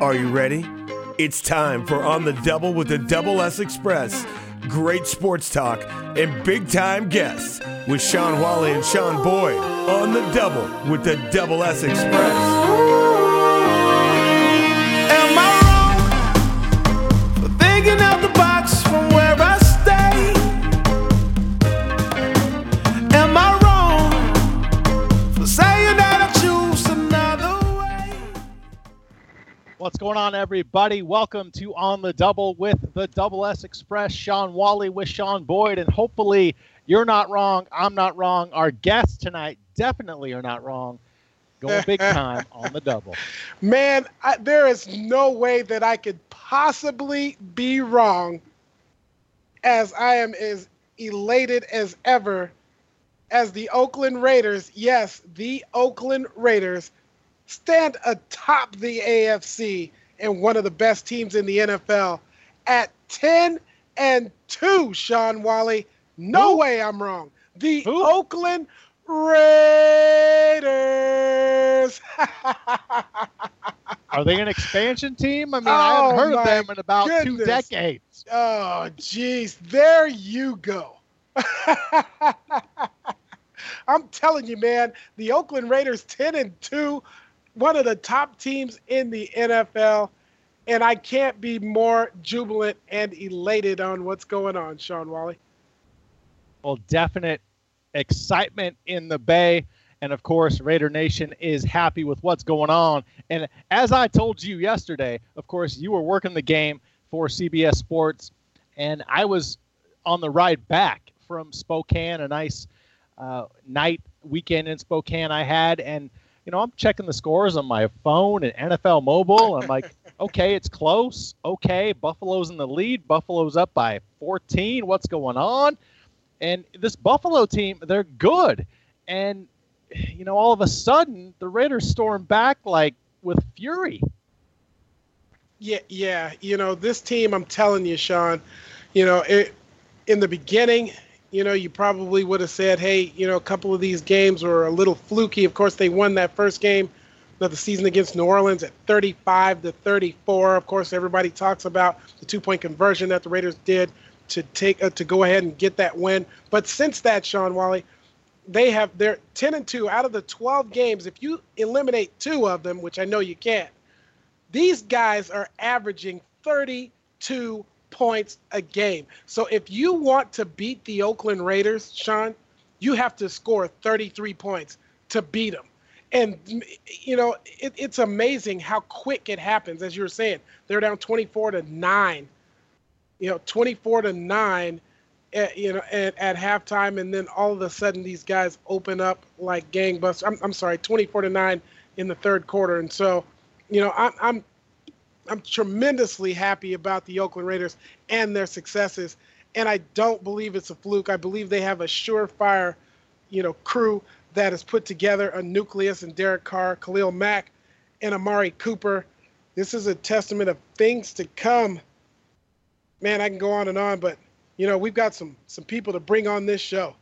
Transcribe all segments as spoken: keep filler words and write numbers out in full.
Are you ready? It's time for On the Double with the Double S Express. Great sports talk and big-time guests with Sean Whalley and Sean Boyd on the Double with the Double S Express. Am I wrong for thinking out the box from where I stay? Am I wrong for saying that I choose another way? What's going on, everybody? Welcome to On the Double with the Double S Express. Sean Whalley with Sean Boyd, and hopefully you're not wrong. I'm not wrong. Our guests tonight definitely are not wrong. Going big time on the Double. Man, I, there is no way that I could possibly be wrong, as I am as elated as ever as the Oakland Raiders, yes, the Oakland Raiders, stand atop the A F C and one of the best teams in the N F L at ten and two, Sean Whalley. No Who? way I'm wrong. The Who? Oakland Raiders. Are they an expansion team? I mean, Oh, I haven't heard of my them in about two goodness. decades. Oh, geez. There you go. I'm telling you, man, the Oakland Raiders ten and two, one of the top teams in the N F L, and I can't be more jubilant and elated on what's going on, Sean Whalley. Well, definite excitement in the Bay. And, of course, Raider Nation is happy with what's going on. And as I told you yesterday, of course, you were working the game for C B S Sports, and I was on the ride back from Spokane, a nice uh, night weekend in Spokane I had. And, you know, I'm checking the scores on my phone and N F L Mobile. I'm like, okay, it's close. Okay, Buffalo's in the lead. Buffalo's up by fourteen. What's going on? And this Buffalo team, they're good. And, you know, all of a sudden, the Raiders storm back like with fury. Yeah, yeah. You know, this team, I'm telling you, Sean, you know, it, in the beginning, you know, you probably would have said, hey, you know, a couple of these games were a little fluky. Of course, they won that first game of the season against New Orleans at thirty-five to thirty-four. Of course, everybody talks about the two-point conversion that the Raiders did to take uh, to go ahead and get that win. But since that, Sean Whalley, they have they're ten and two out of the twelve games. If you eliminate two of them, which I know you can't, these guys are averaging thirty-two points a game. So if you want to beat the Oakland Raiders, Sean, you have to score thirty-three points to beat them. And, you know, it, it's amazing how quick it happens. As you were saying, they're down twenty-four to nine, you know, twenty-four to nine, at, you know, at, at halftime. And then all of a sudden these guys open up like gangbusters. I'm, I'm sorry, twenty-four to nine in the third quarter. And so, you know, I'm, I'm, I'm tremendously happy about the Oakland Raiders and their successes. And I don't believe it's a fluke. I believe they have a surefire, you know, crew that has put together a nucleus in Derek Carr, Khalil Mack, and Amari Cooper. This is a testament of things to come. Man, I can go on and on, but, you know, we've got some some people to bring on this show.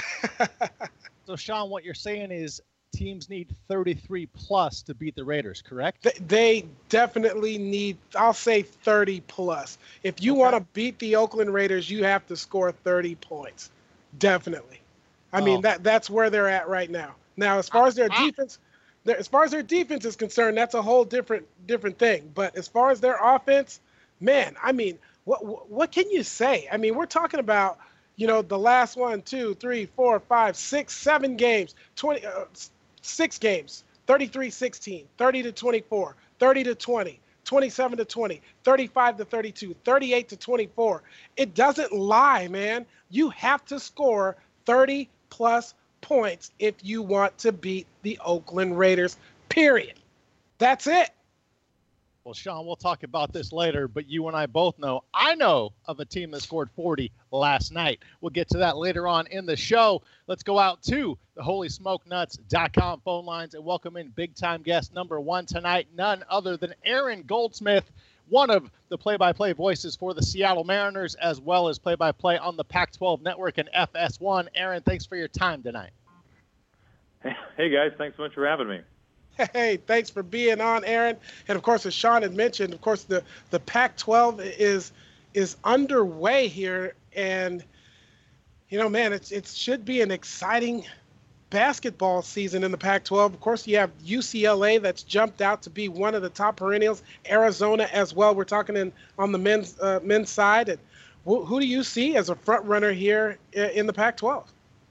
So, Sean, what you're saying is teams need thirty-three plus to beat the Raiders, correct? They, they definitely need, I'll say thirty plus. If you Okay. want to beat the Oakland Raiders, you have to score thirty points. Definitely. I mean, Oh. that that's where they're at right now. Now, as far as their defense, their, as far as their defense is concerned, that's a whole different different thing. But as far as their offense, man, I mean, what what, what can you say? I mean, we're talking about, you know, the last one, two, three, four, five, six, seven games, twenty, uh, six games, thirty-three sixteen, thirty to twenty-four, thirty to twenty, twenty-seven to twenty, thirty-five to thirty-two, thirty-eight to twenty-four. It doesn't lie, man. You have to score thirty plus points if you want to beat the Oakland Raiders, period. That's it. Well, Sean, we'll talk about this later, but you and I both know, I know of a team that scored forty last night. We'll get to that later on in the show. Let's go out to the holy smoke nuts dot com phone lines and welcome in big-time guest number one tonight, none other than Aaron Goldsmith, one of the play-by-play voices for the Seattle Mariners, as well as play-by-play on the Pac twelve Network and F S one. Aaron, thanks for your time tonight. Hey, guys. Thanks so much for having me. Hey, thanks for being on, Aaron. And of course, as Sean had mentioned, of course, the, the Pac twelve is is underway here. And, you know, man, it's, it should be an exciting basketball season in the Pac twelve. Of course, you have U C L A that's jumped out to be one of the top perennials. Arizona as well. We're talking in on the men's uh, men's side. And wh- who do you see as a front runner here in the Pac twelve?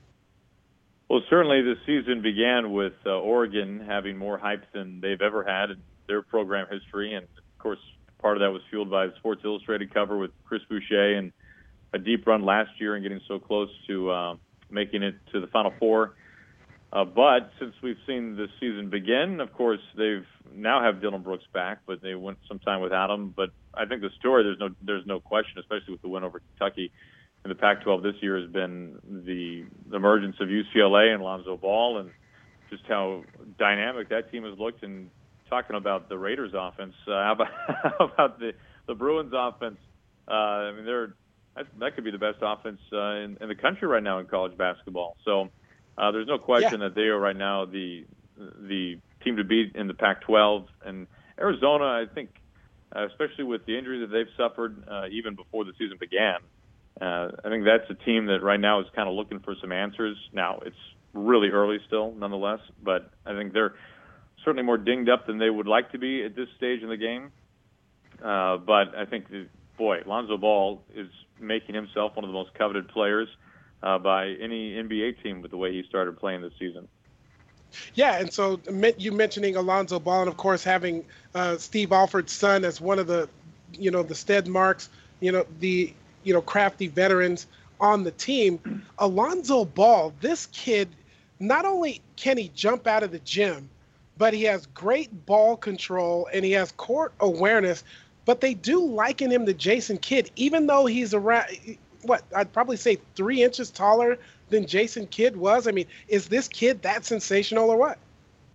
Well, certainly the season began with uh, Oregon having more hype than they've ever had in their program history. And, of course, part of that was fueled by the Sports Illustrated cover with Chris Boucher and a deep run last year and getting so close to uh, making it to the Final Four. Uh, but since we've seen this season begin, of course, they've now have Dylan Brooks back, but they went some time without him. But I think the story, there's no there's no question, especially with the win over Kentucky in the Pac twelve this year, has been the, the emergence of U C L A and Lonzo Ball and just how dynamic that team has looked. And talking about the Raiders offense, uh, how about, how about the, the Bruins offense? Uh, I mean, they're that, that could be the best offense uh, in, in the country right now in college basketball. So uh, there's no question yeah. that they are right now the the team to beat in the Pac twelve. And Arizona, I think, uh, especially with the injuries that they've suffered uh, even before the season began, Uh, I think that's a team that right now is kind of looking for some answers. Now, it's really early still, nonetheless, but I think they're certainly more dinged up than they would like to be at this stage in the game. Uh, but I think, that, boy, Lonzo Ball is making himself one of the most coveted players uh, by any N B A team with the way he started playing this season. Yeah, and so you mentioning Alonzo Ball, and of course having uh, Steve Alford's son as one of the, you know, the Stead Marks, you know, the you know, crafty veterans on the team. Alonzo Ball, this kid, not only can he jump out of the gym, but he has great ball control and he has court awareness, but they do liken him to Jason Kidd, even though he's around, what, I'd probably say three inches taller than Jason Kidd was. I mean, is this kid that sensational or what?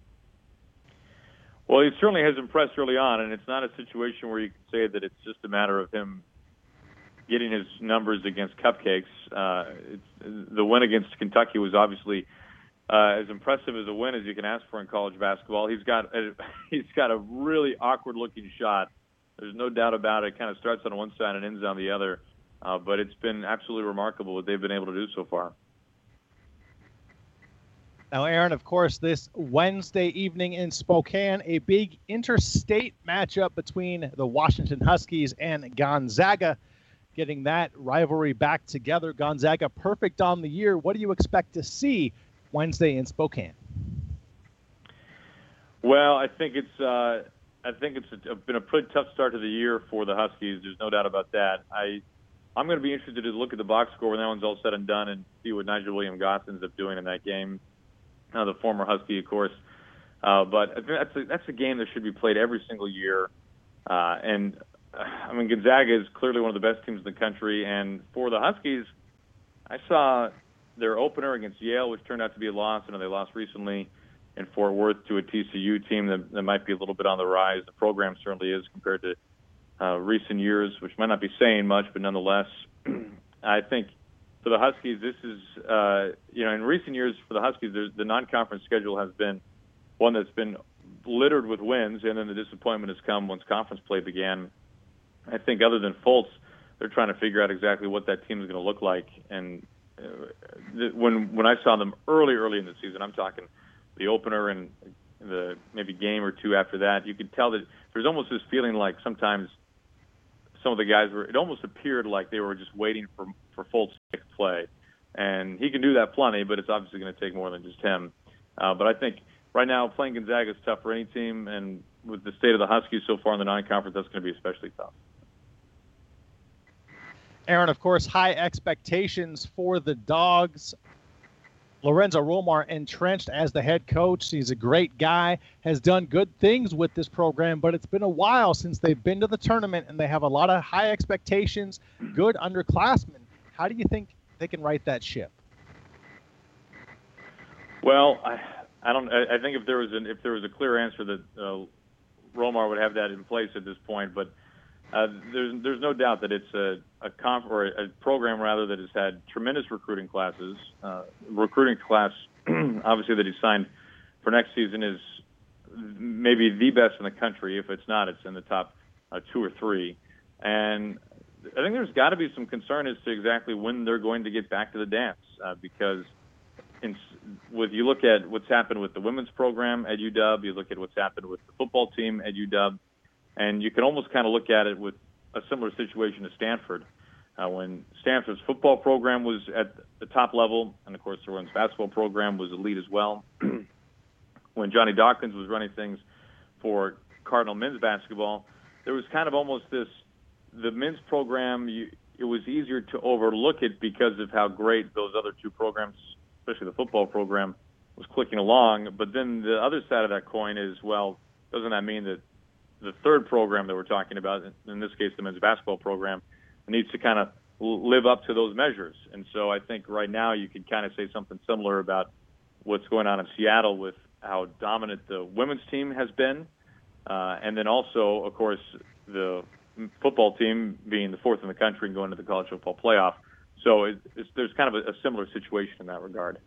Well, he certainly has impressed early on, and it's not a situation where you can say that it's just a matter of him getting his numbers against cupcakes. Uh, it's, the win against Kentucky was obviously uh, as impressive as a win as you can ask for in college basketball. He's got a, he's got a really awkward-looking shot. There's no doubt about it. It kind of starts on one side and ends on the other. Uh, but it's been absolutely remarkable what they've been able to do so far. Now, Aaron, of course, this Wednesday evening in Spokane, a big interstate matchup between the Washington Huskies and Gonzaga. Getting that rivalry back together. Gonzaga perfect on the year. What do you expect to see Wednesday in Spokane? Well, I think it's uh, I think it's a, been a pretty tough start to the year for the Huskies. There's no doubt about that. I I'm going to be interested to look at the box score when that one's all said and done and see what Nigel Williams-Goss ends up doing in that game. Uh, the former Husky, of course, uh, but that's a, that's a game that should be played every single year, uh, and. I mean, Gonzaga is clearly one of the best teams in the country, and for the Huskies, I saw their opener against Yale, which turned out to be a loss, and they lost recently in Fort Worth to a T C U team that, that might be a little bit on the rise. The program certainly is compared to uh, recent years, which might not be saying much, but nonetheless, I think for the Huskies, this is, uh, you know, in recent years for the Huskies, the non-conference schedule has been one that's been littered with wins, and then the disappointment has come once conference play began. I think other than Fultz, they're trying to figure out exactly what that team is going to look like. And uh, th- when when I saw them early, early in the season, I'm talking the opener and the maybe game or two after that, you could tell that there's almost this feeling like sometimes some of the guys were, it almost appeared like they were just waiting for, for Fultz to play. And he can do that plenty, but it's obviously going to take more than just him. Uh, but I think right now playing Gonzaga is tough for any team, and with the state of the Huskies so far in the non-conference, that's going to be especially tough. Aaron, of course, high expectations for the Dogs. Lorenzo Romar entrenched as the head coach. He's a great guy, has done good things with this program, but it's been a while since they've been to the tournament, and they have a lot of high expectations, good underclassmen. How do you think they can right that ship? Well, I, I don't. I, I think if there was an if there was a clear answer that uh, Romar would have that in place at this point, but Uh, there's there's no doubt that it's a a, comp, or a, a program rather that has had tremendous recruiting classes. Uh, recruiting class, obviously, that he signed for next season is maybe the best in the country. If it's not, it's in the top uh, two or three. And I think there's got to be some concern as to exactly when they're going to get back to the dance, uh, because in, with you look at what's happened with the women's program at U W, you look at what's happened with the football team at U W, and you can almost kind of look at it with a similar situation to Stanford. Uh, when Stanford's football program was at the top level, and of course the women's basketball program was elite as well. When Johnny Dawkins was running things for Cardinal men's basketball, there was kind of almost this, the men's program, you, it was easier to overlook it because of how great those other two programs, especially the football program, was clicking along. But then the other side of that coin is, well, doesn't that mean that the third program that we're talking about, in this case the men's basketball program, needs to kind of live up to those measures? And so I think right now you could kind of say something similar about what's going on in Seattle with how dominant the women's team has been. Uh, and then also, of course, the football team being the fourth in the country and going to the college football playoff. So it, it's, there's kind of a, a similar situation in that regard.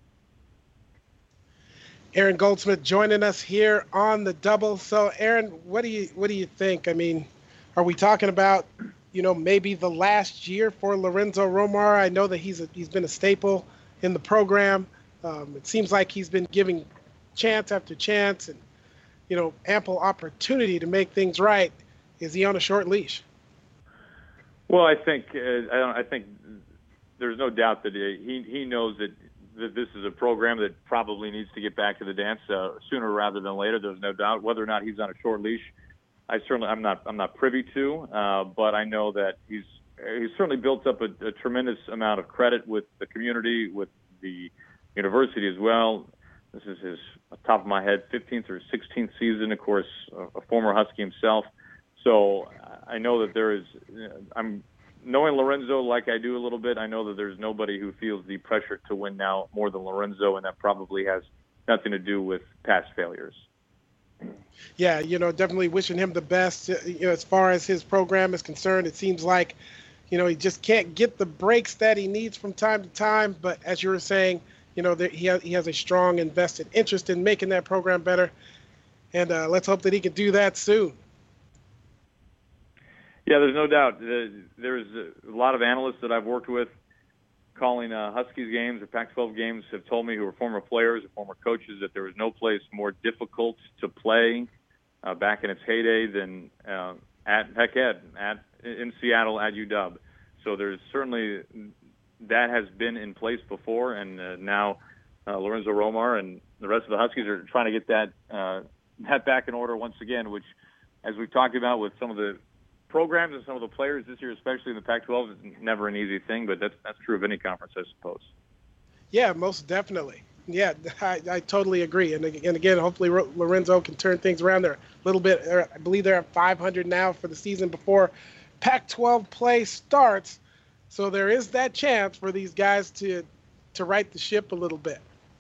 Aaron Goldsmith joining us here on the Double. So, Aaron, what do you what do you think? I mean, are we talking about, you know, maybe the last year for Lorenzo Romar? I know that he's a, he's been a staple in the program. Um, it seems like he's been giving chance after chance and, you know, ample opportunity to make things right. Is he on a short leash? Well, I think uh, I, don't, I think there's no doubt that he he knows that, that this is a program that probably needs to get back to the dance uh, sooner rather than later. There's no doubt. Whether or not he's on a short leash, I certainly I'm not I'm not privy to, uh, but I know that he's he's certainly built up a, a tremendous amount of credit with the community, with the university as well. This is his, top of my head, fifteenth or sixteenth season, of course, a former Husky himself. So I know that there is, I'm knowing Lorenzo like I do a little bit, I know that there's nobody who feels the pressure to win now more than Lorenzo, and that probably has nothing to do with past failures. Yeah, you know, definitely wishing him the best. You know, as far as his program is concerned, it seems like, you know, he just can't get the breaks that he needs from time to time. But as you were saying, you know, he has, he has a strong invested interest in making that program better. And uh, let's hope that he can do that soon. Yeah, there's no doubt. There's a lot of analysts that I've worked with calling uh, Huskies games or Pac twelve games have told me, who are former players or former coaches, that there was no place more difficult to play uh, back in its heyday than uh, at Heck Ed, at, in Seattle at U W. So there's certainly that has been in place before, and uh, now uh, Lorenzo Romar and the rest of the Huskies are trying to get that uh, that back in order once again, which, as we've talked about with some of the programs and some of the players this year, especially in the Pac twelve, is never an easy thing, but that's that's true of any conference, I suppose. Yeah, most definitely. Yeah, I, I totally agree. And, and again, hopefully Lorenzo can turn things around. They're a little bit, I believe they're at five hundred now for the season before Pac twelve play starts. So there is that chance for these guys to to right the ship a little bit.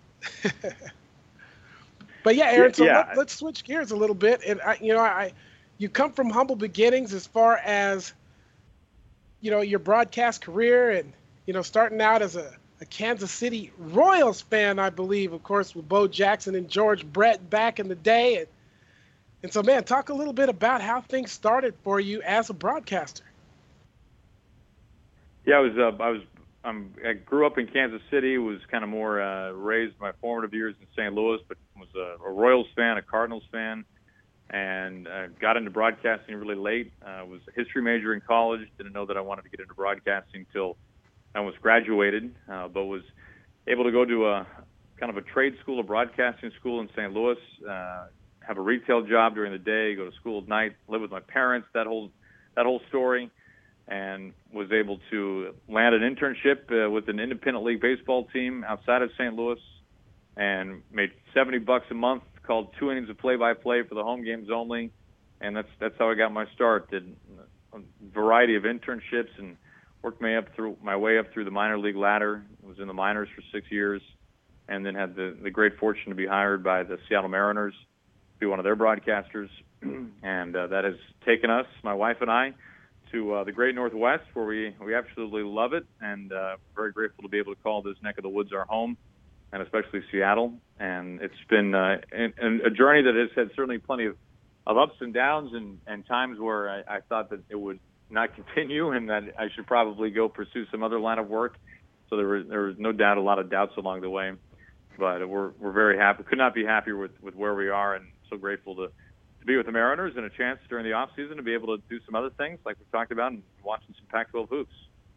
But yeah, Aaron, so yeah. let, let's switch gears a little bit. And, I, you know, I you come from humble beginnings as far as, you know, your broadcast career and, you know, starting out as a, a Kansas City Royals fan, I believe, of course, with Bo Jackson and George Brett back in the day. And, and so, man, talk a little bit about how things started for you as a broadcaster. Yeah, I was. Uh, I was. Um, I grew up in Kansas City. Was kind of more uh, raised my formative years in Saint Louis, but was a, a Royals fan, a Cardinals fan, and uh, got into broadcasting really late. I uh, was a history major in college. Didn't know that I wanted to get into broadcasting until I almost graduated, uh, but was able to go to a kind of a trade school, a broadcasting school in Saint Louis. Uh, have a retail job during the day, go to school at night, live with my parents. That whole that whole story. And was able to land an internship uh, with an independent league baseball team outside of Saint Louis, and made seventy bucks a month. Called two innings of play-by-play for the home games only, and that's that's how I got my start. Did a variety of internships and worked my up through my way up through the minor league ladder. Was in the minors for six years, and then had the the great fortune to be hired by the Seattle Mariners to be one of their broadcasters, and uh, that has taken us, my wife and I, to uh, the Great Northwest, where we, we absolutely love it, and uh, very grateful to be able to call this neck of the woods our home. and especially Seattle. And it's been uh, an, an, a journey that has had certainly plenty of, of ups and downs, and, and times where I, I thought that it would not continue and that I should probably go pursue some other line of work. So there was, there was no doubt a lot of doubts along the way. But we're we're very happy. Could not be happier with, with where we are, and so grateful to, to be with the Mariners and a chance during the off season to be able to do some other things like we talked about and watching some Pac twelve hoops.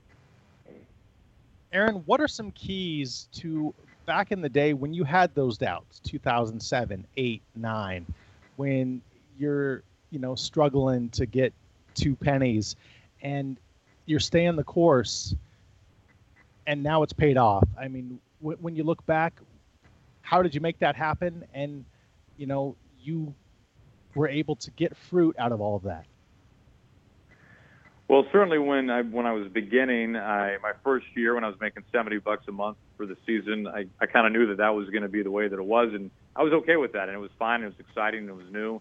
Aaron, what are some keys to back in the day when you had those doubts, two thousand seven, eight, nine, when you're, you know, struggling to get two pennies and you're staying the course and now it's paid off? I mean, w- when you look back, how did you make that happen? And, you know, you were able to get fruit out of all of that. Well, certainly when I when I was beginning, I, my first year when I was making seventy bucks a month for the season, I, I kind of knew that that was going to be the way that it was, and I was okay with that, and it was fine, it was exciting, it was new,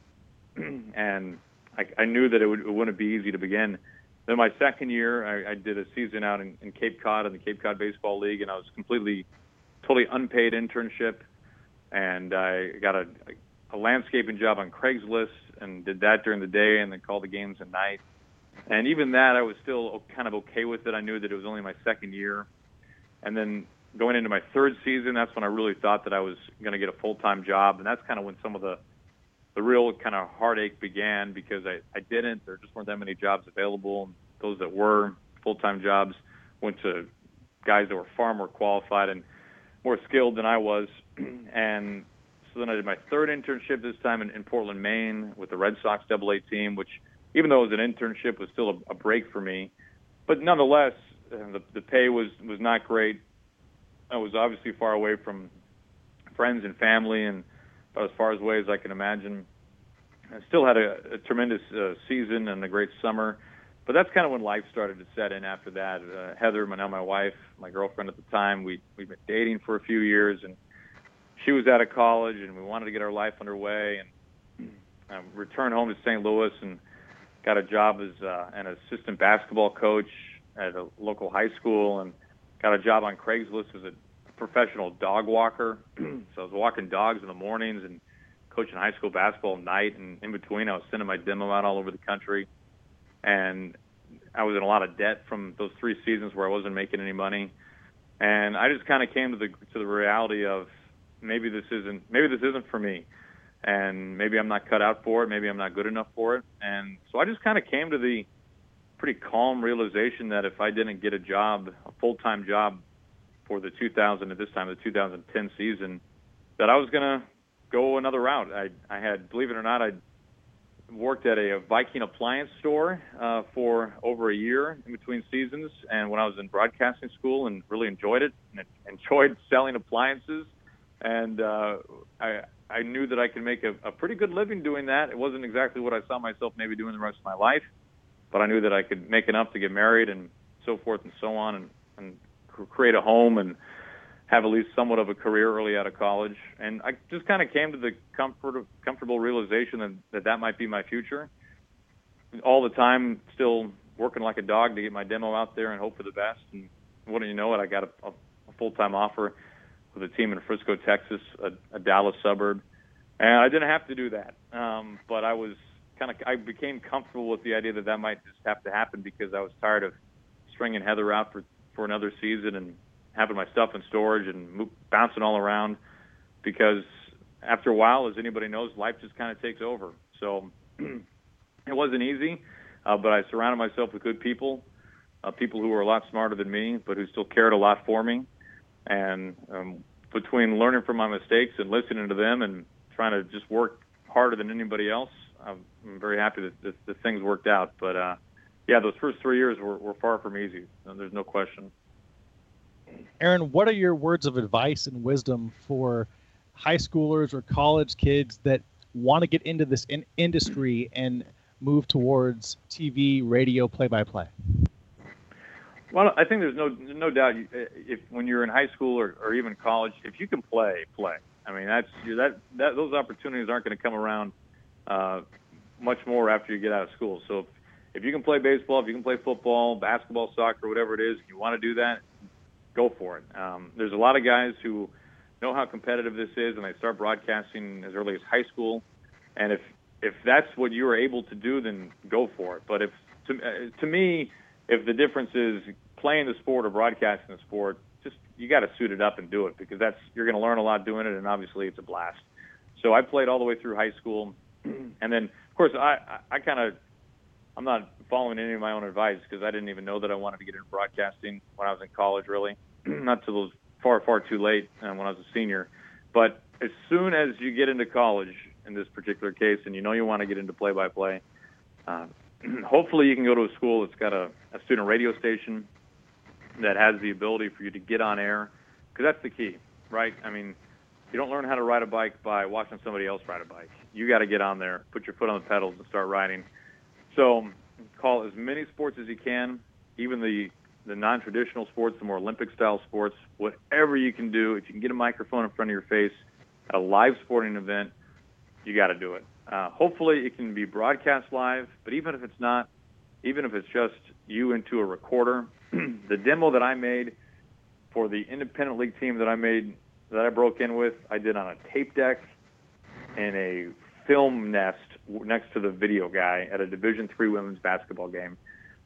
and I, I knew that it, would, it wouldn't be easy to begin. Then my second year, I, I did a season out in, in Cape Cod in the Cape Cod Baseball League, and I was completely, totally unpaid internship, and I got a, a landscaping job on Craigslist and did that during the day and then called the games at night. And even that, I was still kind of okay with it. I knew that it was only my second year. And then going into my third season, that's when I really thought that I was going to get a full-time job. And that's kind of when some of the, the real kind of heartache began, because I, I didn't. There just weren't that many jobs available. And those that were full-time jobs went to guys that were far more qualified and more skilled than I was. And so then I did my third internship, this time in, in Portland, Maine, with the Red Sox double A team, which, even though it was an internship, was still a, a break for me. But nonetheless, uh, the, the pay was, was not great. I was obviously far away from friends and family, and about as far as away as I can imagine. I still had a, a tremendous uh, season and a great summer. But that's kind of when life started to set in after that. Uh, Heather, my, now my wife, my girlfriend at the time, we, we'd been dating for a few years, and she was out of college, and we wanted to get our life underway, and I returned home to Saint Louis and got a job as uh, an assistant basketball coach at a local high school, and got a job on Craigslist as a professional dog walker. So I was walking dogs in the mornings and coaching high school basketball at night, and in between I was sending my demo out all over the country. And I was in a lot of debt from those three seasons where I wasn't making any money. And I just kind of came to the to the reality of maybe this isn't maybe this isn't for me. And maybe I'm not cut out for it. Maybe I'm not good enough for it. And so I just kind of came to the pretty calm realization that if I didn't get a job, a full-time job for the two thousand, at this time, the two thousand ten season, that I was going to go another route. I, I had, believe it or not, I worked at a Viking appliance store uh, for over a year in between seasons. And when I was in broadcasting school, and really enjoyed it, and enjoyed selling appliances. And uh, I I knew that I could make a, a pretty good living doing that. It wasn't exactly what I saw myself maybe doing the rest of my life, but I knew that I could make enough to get married and so forth and so on, and, and create a home and have at least somewhat of a career early out of college. And I just kind of came to the comfort of, comfortable realization that, that that might be my future. All the time still working like a dog to get my demo out there and hope for the best. And wouldn't you know it, I got a, a, a full-time offer with a team in Frisco, Texas, a, a Dallas suburb, and I didn't have to do that. Um, but I was kind of, I became comfortable with the idea that that might just have to happen, because I was tired of stringing Heather out for, for another season and having my stuff in storage and move, bouncing all around. Because after a while, as anybody knows, life just kind of takes over. So it wasn't easy, uh, but I surrounded myself with good people, uh, people who were a lot smarter than me, but who still cared a lot for me. And um, between learning from my mistakes and listening to them and trying to just work harder than anybody else, I'm, I'm very happy that, that, that things worked out. But, uh, yeah, those first three years were, were far from easy. There's no question. Aaron, what are your words of advice and wisdom for high schoolers or college kids that want to get into this in- industry and move towards T V, radio, play-by-play? Well, I think there's no no doubt if when you're in high school or, or even college, if you can play, play. I mean, that's that that those opportunities aren't going to come around uh, much more after you get out of school. So if, if you can play baseball, if you can play football, basketball, soccer, whatever it is, if you want to do that, go for it. Um, there's a lot of guys who know how competitive this is, and they start broadcasting as early as high school. And if if that's what you are able to do, then go for it. But if to, uh, to me, if the difference is playing the sport or broadcasting the sport, just you got to suit it up and do it, because that's you're going to learn a lot doing it, and obviously it's a blast. So I played all the way through high school, and then of course I I, I kind of I'm not following any of my own advice, because I didn't even know that I wanted to get into broadcasting when I was in college, really, not till it was far far too late uh, when I was a senior. But as soon as you get into college, in this particular case, and you know you want to get into play-by-play, uh, hopefully you can go to a school that's got a, a student radio station that has the ability for you to get on air, because that's the key, right? I mean, you don't learn how to ride a bike by watching somebody else ride a bike. You got to get on there, put your foot on the pedals, and start riding. So call as many sports as you can, even the, the non-traditional sports, the more Olympic-style sports, whatever you can do. If you can get a microphone in front of your face at a live sporting event, you got to do it. Uh, hopefully it can be broadcast live, but even if it's not, even if it's just you into a recorder, the demo that I made for the independent league team that I made, that I broke in with, I did on a tape deck in a film nest next to the video guy at a Division three women's basketball game.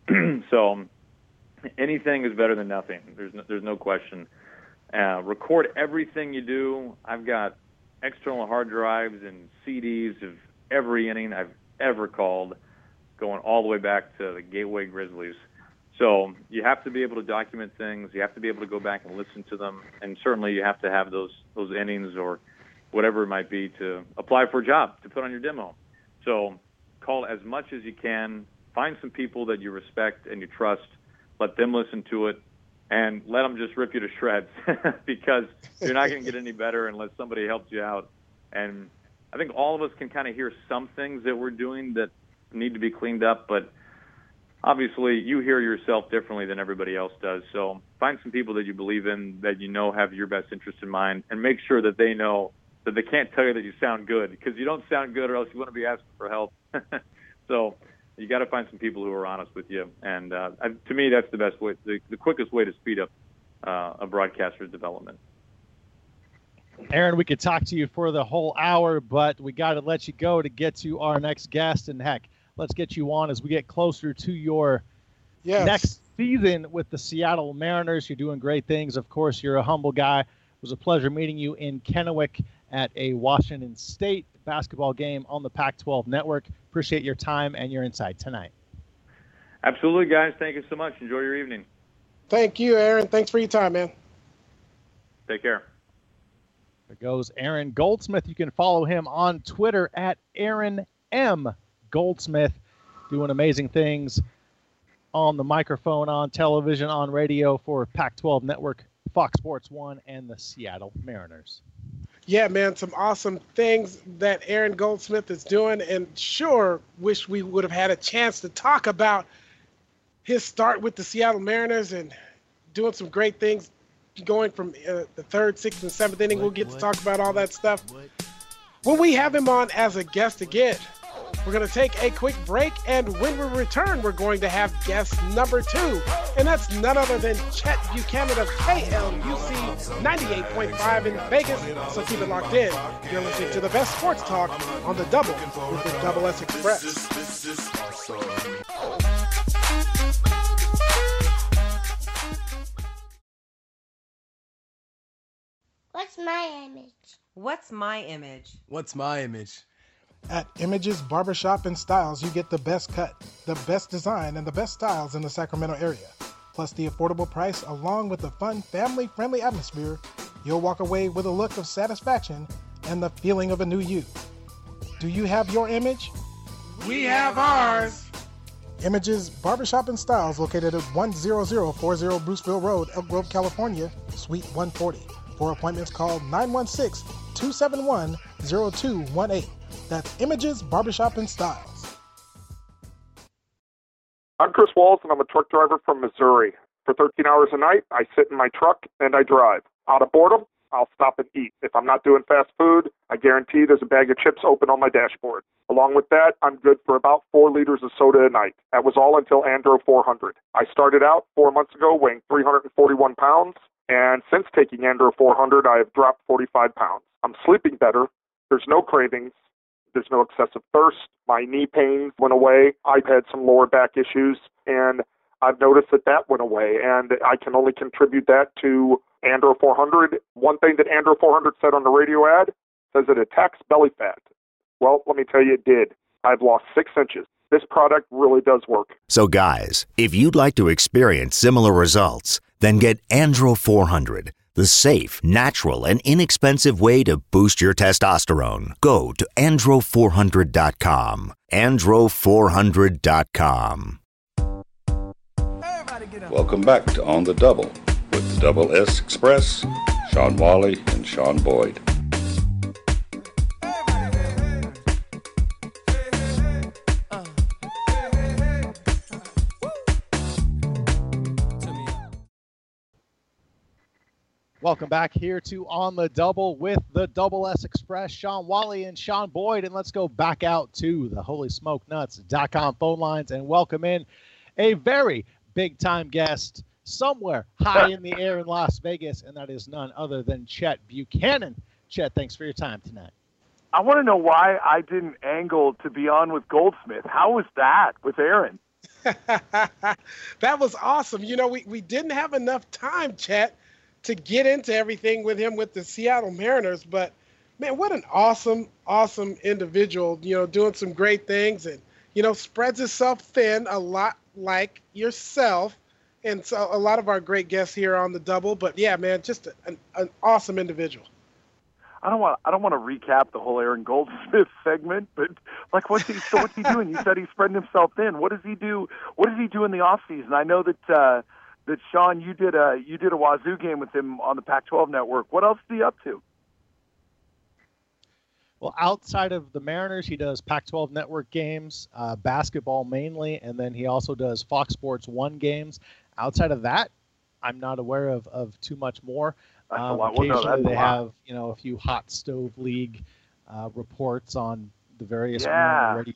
So anything is better than nothing. There's no, there's no question. Uh, record everything you do. I've got external hard drives and C Ds of every inning I've ever called, going all the way back to the Gateway Grizzlies. So you have to be able to document things. You have to be able to go back and listen to them. And certainly you have to have those those innings or whatever it might be to apply for a job, to put on your demo. So call as much as you can. Find some people that you respect and you trust. Let them listen to it. And let them just rip you to shreds, because you're not going to get any better unless somebody helps you out. And I think all of us can kind of hear some things that we're doing that need to be cleaned up, but obviously you hear yourself differently than everybody else does. So find some people that you believe in, that you know have your best interest in mind, and make sure that they know that they can't tell you that you sound good, because you don't sound good or else you wouldn't be asking for help. So you got to find some people who are honest with you. And uh, to me, that's the best way, the, the quickest way to speed up uh, a broadcaster's development. Aaron, we could talk to you for the whole hour, but we got to let you go to get to our next guest. And heck, let's get you on as we get closer to your yes. next season with the Seattle Mariners. You're doing great things. Of course, you're a humble guy. It was a pleasure meeting you in Kennewick at a Washington State basketball game on the Pac twelve network. Appreciate your time and your insight tonight. Absolutely, guys. Thank you so much. Enjoy your evening. Thank you, Aaron. Thanks for your time, man. Take care. There goes Aaron Goldsmith. You can follow him on Twitter at Aaron M. Goldsmith, doing amazing things on the microphone, on television, on radio for Pac twelve Network, Fox Sports one, and the Seattle Mariners. Yeah, man, some awesome things that Aaron Goldsmith is doing, and sure wish we would have had a chance to talk about his start with the Seattle Mariners and doing some great things, going from uh, the third, sixth, and seventh inning. We'll get to talk about all that stuff when we have him on as a guest again. We're going to take a quick break, and when we return, we're going to have guest number two, and that's none other than Chet Buchanan of K L U C ninety-eight point five in Vegas, so keep it locked in. You're listening to the best sports talk on the Double with the Double S Express. What's my image? What's my image? What's my image? At Images Barbershop and Styles, you get the best cut, the best design, and the best styles in the Sacramento area. Plus the affordable price, along with the fun, family-friendly atmosphere, you'll walk away with a look of satisfaction and the feeling of a new you. Do you have your image? We have ours. Images Barbershop and Styles, located at one zero zero four zero Bruceville Road, Elk Grove, California, Suite one forty. For appointments, call nine one six, two seven one, zero two one eight. That's Images Barbershop and Styles. I'm Chris Walls, and I'm a truck driver from Missouri. For thirteen hours a night, I sit in my truck and I drive. Out of boredom, I'll stop and eat. If I'm not doing fast food, I guarantee there's a bag of chips open on my dashboard. Along with that, I'm good for about four liters of soda a night. That was all until Andro four hundred. I started out four months ago weighing three hundred forty-one pounds, and since taking Andro four hundred, I have dropped forty-five pounds. I'm sleeping better. There's no cravings. There's no excessive thirst. My knee pain went away. I've had some lower back issues, and I've noticed that that went away, and I can only contribute that to Andro four hundred. One thing that Andro four hundred said on the radio ad says it attacks belly fat. Well, let me tell you, it did. I've lost six inches. This product really does work. So guys, if you'd like to experience similar results, then get Andro four hundred, the safe, natural, and inexpensive way to boost your testosterone. Go to andro four hundred dot com. andro four hundred dot com. Welcome back to On the Double with the Double S Express, Sean Wally and Sean Boyd. Welcome back here to On the Double with the Double S Express, Sean Wally and Sean Boyd. And let's go back out to the holy smoke nuts dot com phone lines and welcome in a very big-time guest somewhere high in the air in Las Vegas, and that is none other than Chet Buchanan. Chet, thanks for your time tonight. I want to know why I didn't angle to be on with Goldsmith. How was that with Aaron? That was awesome. You know, we, we didn't have enough time, Chet, to get into everything with him with the Seattle Mariners, but man, what an awesome, awesome individual, you know, doing some great things and, you know, spreads himself thin a lot like yourself. And so a lot of our great guests here on the Double, but yeah, man, just an, an awesome individual. I don't want I don't want to recap the whole Aaron Goldsmith segment, but like what's he so what's he doing? You said he's spreading himself thin. What does he do? What does he do in the off season? I know that uh that Sean, you did a you did a Wazoo game with him on the Pac twelve network. What else is he up to? Well, outside of the Mariners, he does Pac twelve network games, uh, basketball mainly, and then he also does Fox Sports One games. Outside of that, I'm not aware of, of too much more. That's um, a lot. Well, no, occasionally, that's they a lot. have you know a few hot stove league uh, reports on the various Yeah. ready.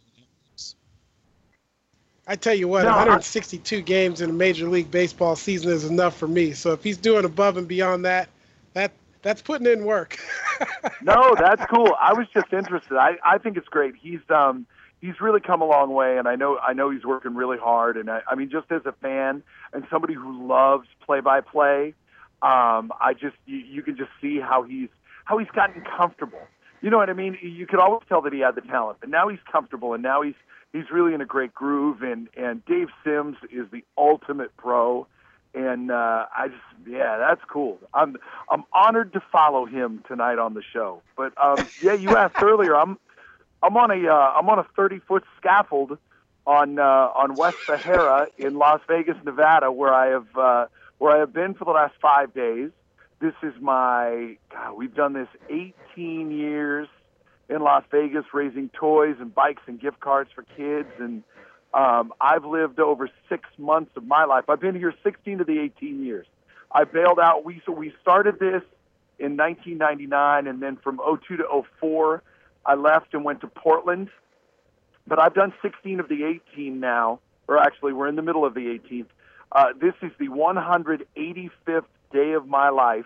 I tell you what, No, one hundred sixty-two games in a Major League Baseball season is enough for me. So if he's doing above and beyond that, that that's putting in work. No, that's cool. I was just interested. I, I think it's great. He's um he's really come a long way, and I know I know he's working really hard. And I, I mean, just as a fan and somebody who loves play-by-play, um, I just you, you can just see how he's how he's gotten comfortable. You know what I mean? You could always tell that he had the talent, but now he's comfortable, and now he's he's really in a great groove. And and Dave Sims is the ultimate pro. And uh, I just, yeah, that's cool. I'm I'm honored to follow him tonight on the show. But um, yeah, you asked earlier. I'm I'm on a uh, I'm on a thirty foot scaffold on uh, on West Sahara in Las Vegas, Nevada, where I have uh, where I have been for the last five days. This is my God. We've done this eighteen years in Las Vegas, raising toys and bikes and gift cards for kids and. Um, I've lived over six months of my life. I've been here sixteen of the eighteen years. I bailed out. We so we started this in nineteen ninety-nine, and then from oh two to oh four, I left and went to Portland. But I've done sixteen of the eighteen now, or actually, we're in the middle of the eighteenth. Uh, this is the one hundred eighty-fifth day of my life,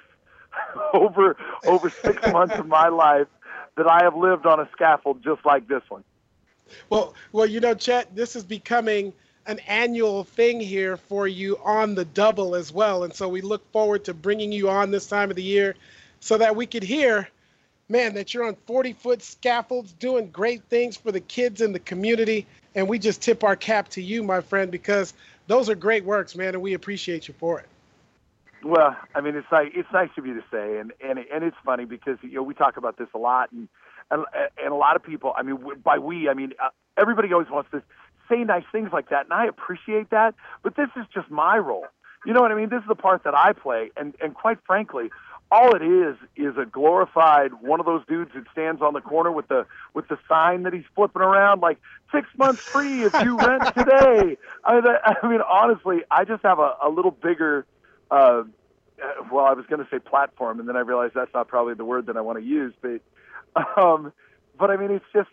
over over six months of my life, that I have lived on a scaffold just like this one. Well, well, you know, Chet, this is becoming an annual thing here for you on the Double as well. And so we look forward to bringing you on this time of the year so that we could hear, man, that you're on forty foot scaffolds doing great things for the kids in the community. And we just tip our cap to you, my friend, because those are great works, man, and we appreciate you for it. Well, I mean, it's like, it's nice of you to say, and, and, and it's funny because, you know, we talk about this a lot, and And, and a lot of people, I mean, by we, I mean, uh, everybody always wants to say nice things like that, and I appreciate that, but this is just my role. You know what I mean? This is the part that I play, and, and quite frankly, all it is is a glorified one of those dudes that stands on the corner with the with the sign that he's flipping around, like, six months free if you rent today. I mean, I mean honestly, I just have a, a little bigger uh, uh, well, I was going to say platform, and then I realized that's not probably the word that I want to use. But, um, but I mean, it's just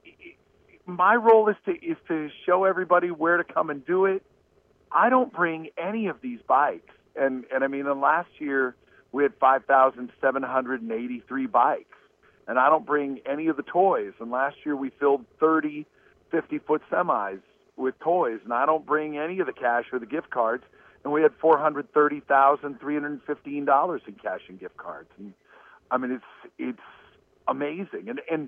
my role is to is to show everybody where to come and do it. I don't bring any of these bikes, and and I mean, in last year we had five thousand seven hundred eighty-three bikes, and I don't bring any of the toys. And last year we filled thirty fifty-foot semis with toys, and I don't bring any of the cash or the gift cards. And we had four hundred thirty thousand three hundred fifteen dollars in cash and gift cards. And I mean, it's it's amazing. And and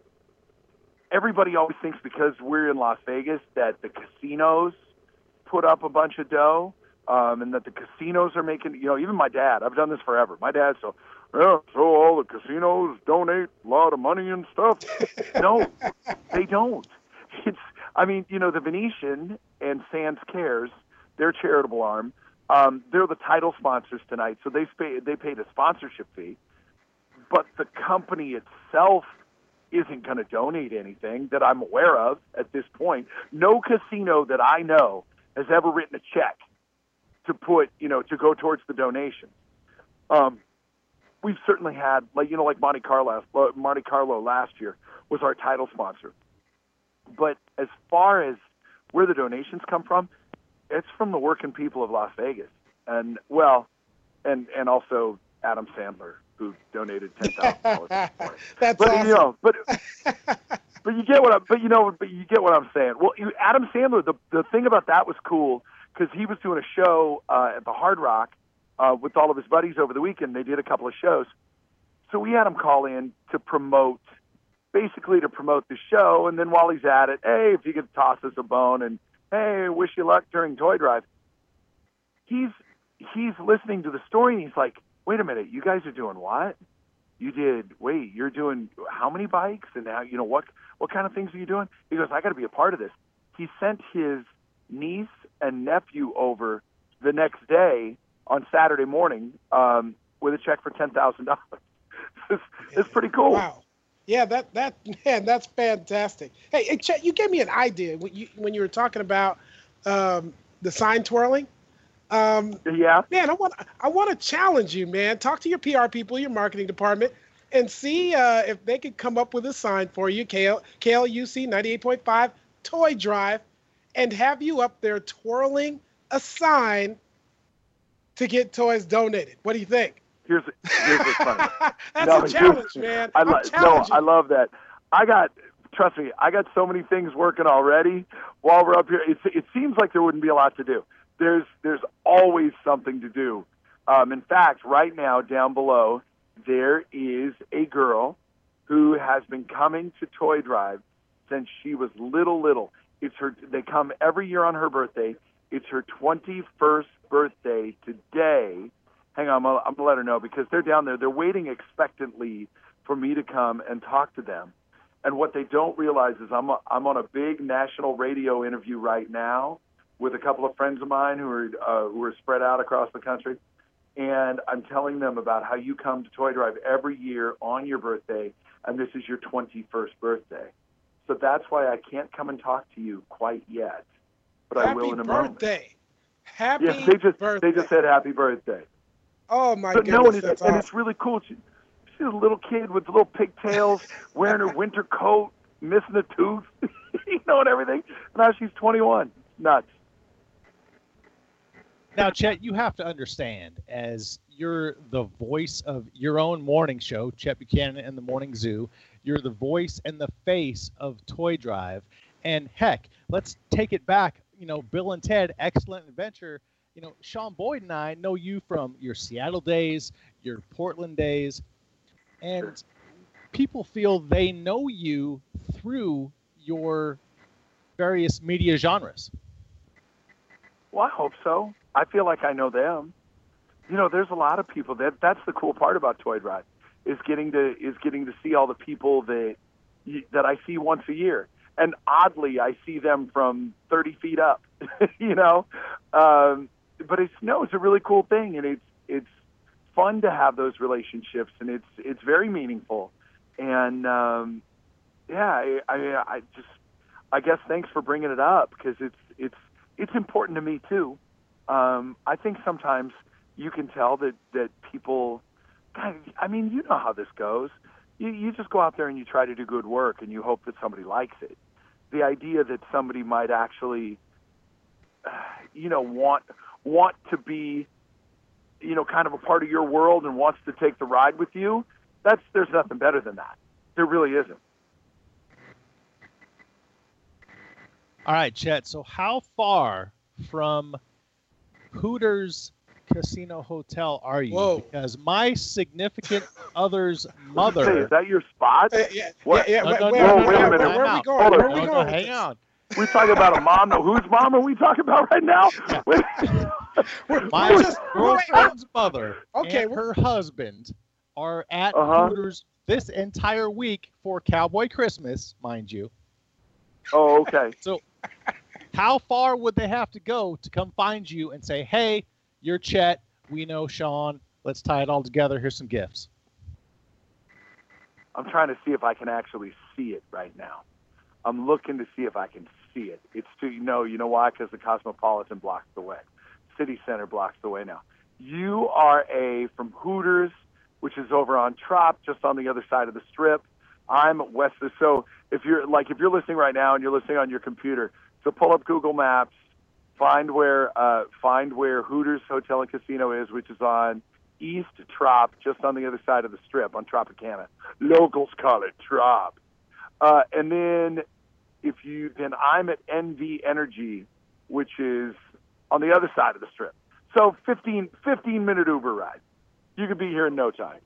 everybody always thinks because we're in Las Vegas that the casinos put up a bunch of dough, um, and that the casinos are making. You know, even my dad. I've done this forever. My dad, so yeah, so all the casinos donate a lot of money and stuff. No, they don't. It's. I mean, you know, the Venetian and Sands Cares, their charitable arm, um, they're the title sponsors tonight, so they pay, they paid a sponsorship fee. But the company itself isn't going to donate anything that I'm aware of at this point. No casino that I know has ever written a check to put, you know, to go towards the donation. Um, we've certainly had, like, you know, like Monte Carlo, Monte Carlo last year was our title sponsor. But as far as where the donations come from, it's from the working people of Las Vegas, and well, and and also Adam Sandler, who donated ten thousand dollars. That's but awesome. you know, but but you get what I, but you know, but you get what I'm saying. Well, you, Adam Sandler, the the thing about that was cool because he was doing a show uh, at the Hard Rock uh, with all of his buddies over the weekend. They did a couple of shows, so we had him call in to promote. Basically to promote the show, and then while he's at it, hey, if you could toss us a bone, and hey, wish you luck during Toy Drive. He's he's listening to the story, and he's like, wait a minute, you guys are doing what? You did, wait, you're doing how many bikes, and how, you know, what what kind of things are you doing? He goes, I got to be a part of this. He sent his niece and nephew over the next day on Saturday morning um, with a check for ten thousand dollars. it's, it's pretty cool. Wow. Yeah, that that man, that's fantastic. Hey, hey Chet, you gave me an idea when you when you were talking about um, the sign twirling. Um, yeah, man, I want I want to challenge you, man. Talk to your P R people, your marketing department, and see uh, if they could come up with a sign for you. K L, K L U C ninety-eight point five Toy Drive, and have you up there twirling a sign to get toys donated. What do you think? Here's here's what's funny. That's no, a challenge, man. I I'm lo- no, I love that. I got, trust me, I got so many things working already while we're up here. It, it seems like there wouldn't be a lot to do. There's there's always something to do. Um, in fact, right now down below, there is a girl who has been coming to Toy Drive since she was little, little. It's her. They come every year on her birthday. It's her twenty-first birthday today. Hang on, I'm gonna, I'm gonna let her know because they're down there. They're waiting expectantly for me to come and talk to them. And what they don't realize is I'm a, I'm on a big national radio interview right now with a couple of friends of mine who are uh, who are spread out across the country, and I'm telling them about how you come to Toy Drive every year on your birthday, and this is your twenty-first birthday. So that's why I can't come and talk to you quite yet, but happy I will in a birthday. moment. Happy yes, they just birthday. they just said happy birthday. Oh my but goodness, no, and, it's, that's and awesome. it's really cool. She, she's a little kid with little pigtails, wearing her winter coat, missing a tooth, you know, and everything. Now she's twenty-one. Nuts. Now, Chet, you have to understand, as you're the voice of your own morning show, Chet Buchanan and the Morning Zoo, you're the voice and the face of Toy Drive. And heck, let's take it back. You know, Bill and Ted, Excellent Adventure. You know, Sean Boyd and I know you from your Seattle days, your Portland days, and people feel they know you through your various media genres. Well, I hope so. I feel like I know them. You know, there's a lot of people that that's the cool part about Toy Drive is getting to is getting to see all the people that that I see once a year. And oddly, I see them from thirty feet up, you know. Um, but it's no, it's a really cool thing, and it's it's fun to have those relationships, and it's it's very meaningful. And um, yeah, I, I I just I guess thanks for bringing it up because it's it's it's important to me too. Um, I think sometimes you can tell that, that people, God, I mean, you know how this goes. You, you just go out there and you try to do good work and you hope that somebody likes it. The idea that somebody might actually, uh, you know, want want to be, you know, kind of a part of your world and wants to take the ride with you, that's there's nothing better than that. There really isn't. All right, Chet. So how far from Hooters Casino Hotel are you? Whoa. Because my significant other's Hey, mother. is that your spot? Uh, yeah, What? yeah, yeah. No, wait, no, wait, no, Whoa, no, wait a no, minute. time Where are we out. going? Hold Where on. are we No, going? no, with hang this? on. We're talking about a mom. Whose mom are we talking about right now? Yeah. Wait. We're- My we're just- girlfriend's mother Okay, and we're- her husband are at Uh-huh. Hooters this entire week for Cowboy Christmas, mind you. Oh, okay. So how far would they have to go to come find you and say, hey, you're Chet, we know Sean, let's tie it all together, here's some gifts? I'm trying to see if I can actually see it right now. I'm looking to see if I can see it. It's too, no, you know why? Because the Cosmopolitan blocks the way. City Center blocks the way now. You are a, from Hooters, which is over on Trop, just on the other side of the strip. I'm west of, so if you're, like, if you're listening right now and you're listening on your computer, so pull up Google Maps, find where, uh, find where Hooters Hotel and Casino is, which is on East Trop, just on the other side of the strip on Tropicana. Locals call it Trop. Uh, and then if you, then I'm at N V Energy, which is on the other side of the strip. So fifteen, fifteen minute Uber ride. You could be here in no time.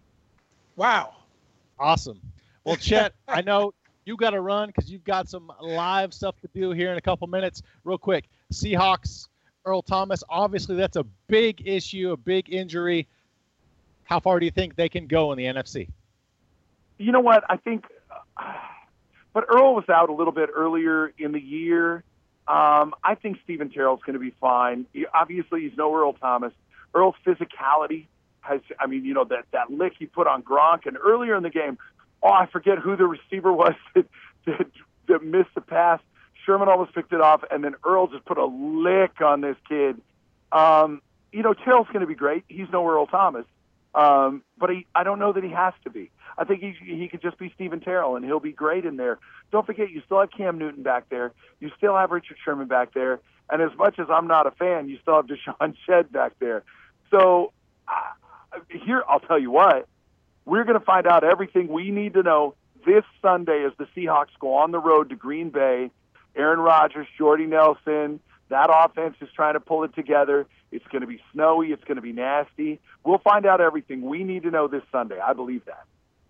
Wow. Awesome. Well, Chet, I know you got to run because you've got some live stuff to do here in a couple minutes. Real quick, Seahawks, Earl Thomas, obviously that's a big issue, a big injury. How far do you think they can go in the N F C? You know what? I think, uh, but Earl was out a little bit earlier in the year. Um, I think Stephen Terrell's going to be fine. He, obviously, he's no Earl Thomas. Earl's physicality has, I mean, you know, that, that lick he put on Gronk. And earlier in the game, oh, I forget who the receiver was that, that, that missed the pass. Sherman almost picked it off, and then Earl just put a lick on this kid. Um, you know, Terrell's going to be great. He's no Earl Thomas. Um, but he, I don't know that he has to be. I think he he could just be Stephen Terrell, and he'll be great in there. Don't forget, you still have Cam Newton back there. You still have Richard Sherman back there. And as much as I'm not a fan, you still have Deshaun Shedd back there. So uh, here, I'll tell you what, we're going to find out everything we need to know this Sunday as the Seahawks go on the road to Green Bay. Aaron Rodgers, Jordy Nelson, that offense is trying to pull it together. It's going to be snowy. It's going to be nasty. We'll find out everything we need to know this Sunday. I believe that.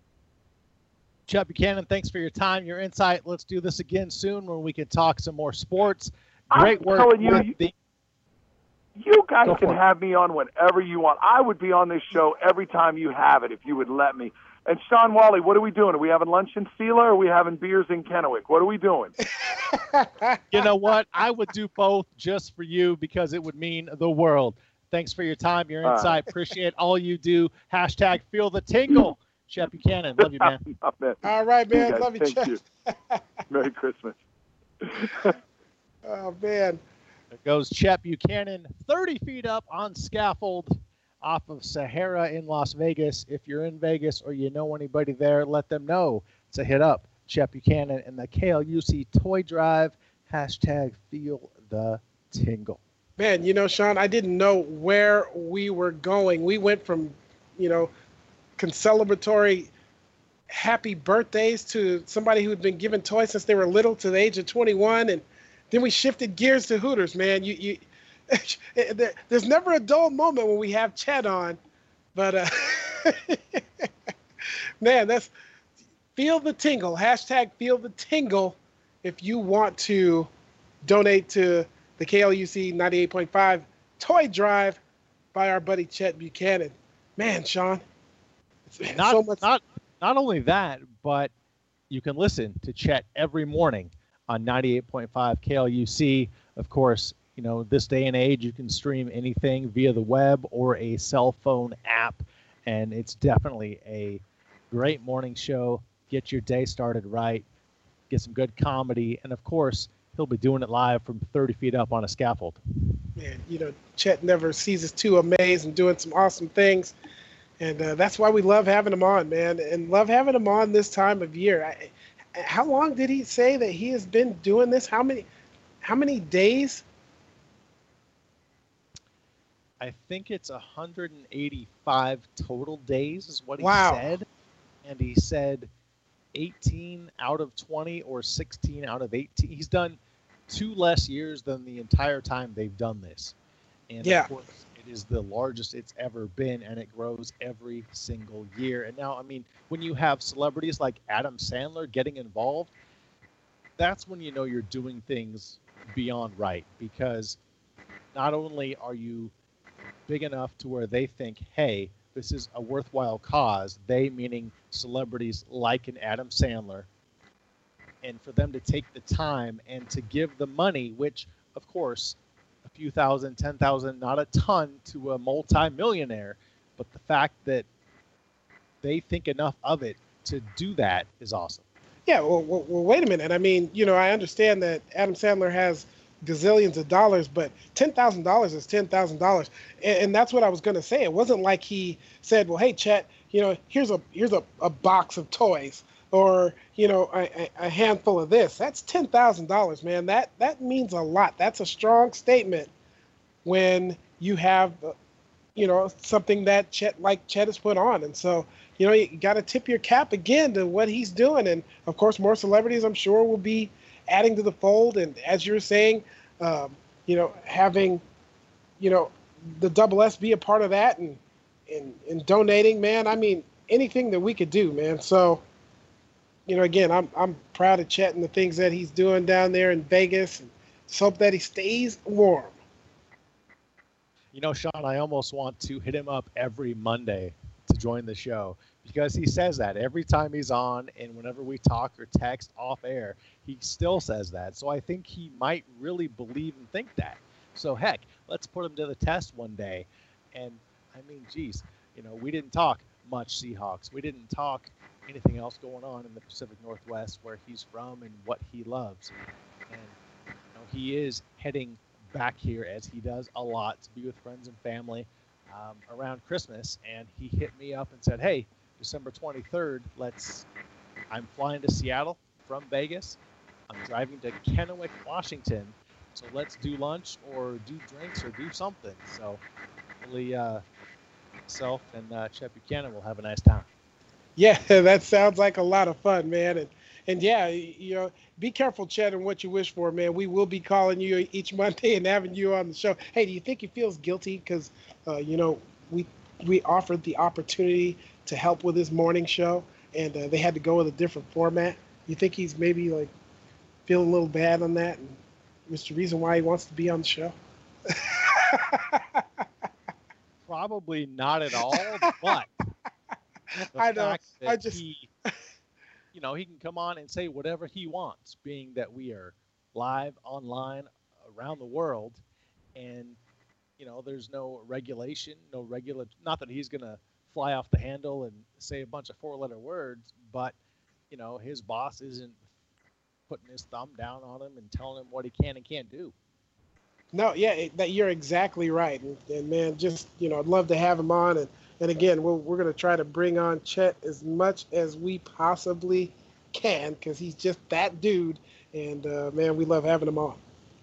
Chet Buchanan, thanks for your time, your insight. Let's do this again soon when we can talk some more sports. Great I'm work telling you, with you, the you guys Go can for it. have me on whenever you want. I would be on this show every time you have it if you would let me. And Sean Wally, what are we doing? Are we having lunch in Sela or are we having beers in Kennewick? What are we doing? You know what? I would do both just for you because it would mean the world. Thanks for your time, your All insight. Appreciate all you do. Hashtag feel the tingle. Chet Buchanan. Love you, man. All right, man. You guys, Love you, thank Chet. you. Merry Christmas. Oh, man. There goes Chet Buchanan, thirty feet up on scaffold off of Sahara in Las Vegas. If you're in Vegas or you know anybody there, let them know to hit up Chet Buchanan and the K L U C Toy Drive. Hashtag feel the tingle. Man, you know, Sean, I didn't know where we were going. We went from, you know, concelebratory happy birthdays to somebody who had been given toys since they were little to the age of twenty-one. And then we shifted gears to Hooters, man. You, you, there, there's never a dull moment when we have Chet on. But, uh, man, that's feel the tingle. Hashtag feel the tingle if you want to donate to the K L U C ninety-eight point five Toy Drive by our buddy Chet Buchanan. Man, Sean, it's Not, so much. not, not only that, but you can listen to Chet every morning on ninety-eight point five K L U C. Of course, you know, this day and age, you can stream anything via the web or a cell phone app, and it's definitely a great morning show. Get your day started right, get some good comedy, and of course, he'll be doing it live from thirty feet up on a scaffold. man, you know, Chet never ceases to amaze and doing some awesome things. And uh, that's why we love having him on, man, and love having him on this time of year. I, how long did he say that he has been doing this? How many, how many days? I think it's one hundred eighty-five total days is what he wow. said. And he said eighteen out of twenty or sixteen out of eighteen. He's done two less years than the entire time they've done this. And yeah. of course, it is the largest it's ever been, and it grows every single year. And now, I mean, when you have celebrities like Adam Sandler getting involved, that's when you know you're doing things beyond right, because not only are you big enough to where they think, hey, this is a worthwhile cause, they meaning celebrities like an Adam Sandler, and for them to take the time and to give the money, which, of course, a few thousand, ten thousand, not a ton to a multi-millionaire, but the fact that they think enough of it to do that is awesome. Yeah, well, well, well wait a minute. I mean, you know, I understand that Adam Sandler has gazillions of dollars, but ten thousand dollars is ten thousand dollars. And, and that's what I was going to say. It wasn't like he said, well, hey, Chet, you know, here's a here's a, a box of toys, or, you know, a, a handful of this. That's ten thousand dollars, man. That that means a lot. That's a strong statement when you have, you know, something that Chet, like Chet has put on. And so, you know, you got to tip your cap again to what he's doing. And, of course, more celebrities, I'm sure, will be adding to the fold. And as you're saying, um, you know, having, you know, the Double S be a part of that and, and, and donating, man, I mean, anything that we could do, man. So, you know, again, I'm I'm proud of Chet and the things that he's doing down there in Vegas, and just hope that he stays warm. You know, Sean, I almost want to hit him up every Monday to join the show, because he says that every time he's on, and whenever we talk or text off air, he still says that. So I think he might really believe and think that. So heck, let's put him to the test one day. And I mean, geez, you know, we didn't talk much Seahawks. We didn't talk anything else going on in the Pacific Northwest, where he's from and what he loves. And you know, he is heading back here, as he does a lot, to be with friends and family um, around Christmas. And he hit me up and said, hey, December twenty-third, let's, I'm flying to Seattle from Vegas. I'm driving to Kennewick, Washington. So let's do lunch or do drinks or do something. So hopefully uh, myself and uh, Chet Buchanan will have a nice time. Yeah, that sounds like a lot of fun, man. And and yeah, you know, be careful, Chet, and what you wish for, man. We will be calling you each Monday and having you on the show. Hey, do you think he feels guilty because, uh, you know, we we offered the opportunity to help with his morning show, and uh, they had to go with a different format? You think he's maybe like feeling a little bad on that, and it's the reason why he wants to be on the show? Probably not at all, but the I know. fact that I just, he, you know, he can come on and say whatever he wants, being that we are live online around the world, and you know, there's no regulation, no regular. Not that he's gonna fly off the handle and say a bunch of four-letter words, but you know, his boss isn't putting his thumb down on him and telling him what he can and can't do. No, yeah, it, that you're exactly right, and, and man, just you know, I'd love to have him on, and and again, we'll, we're going to try to bring on Chet as much as we possibly can, because he's just that dude, and uh, man, we love having him on.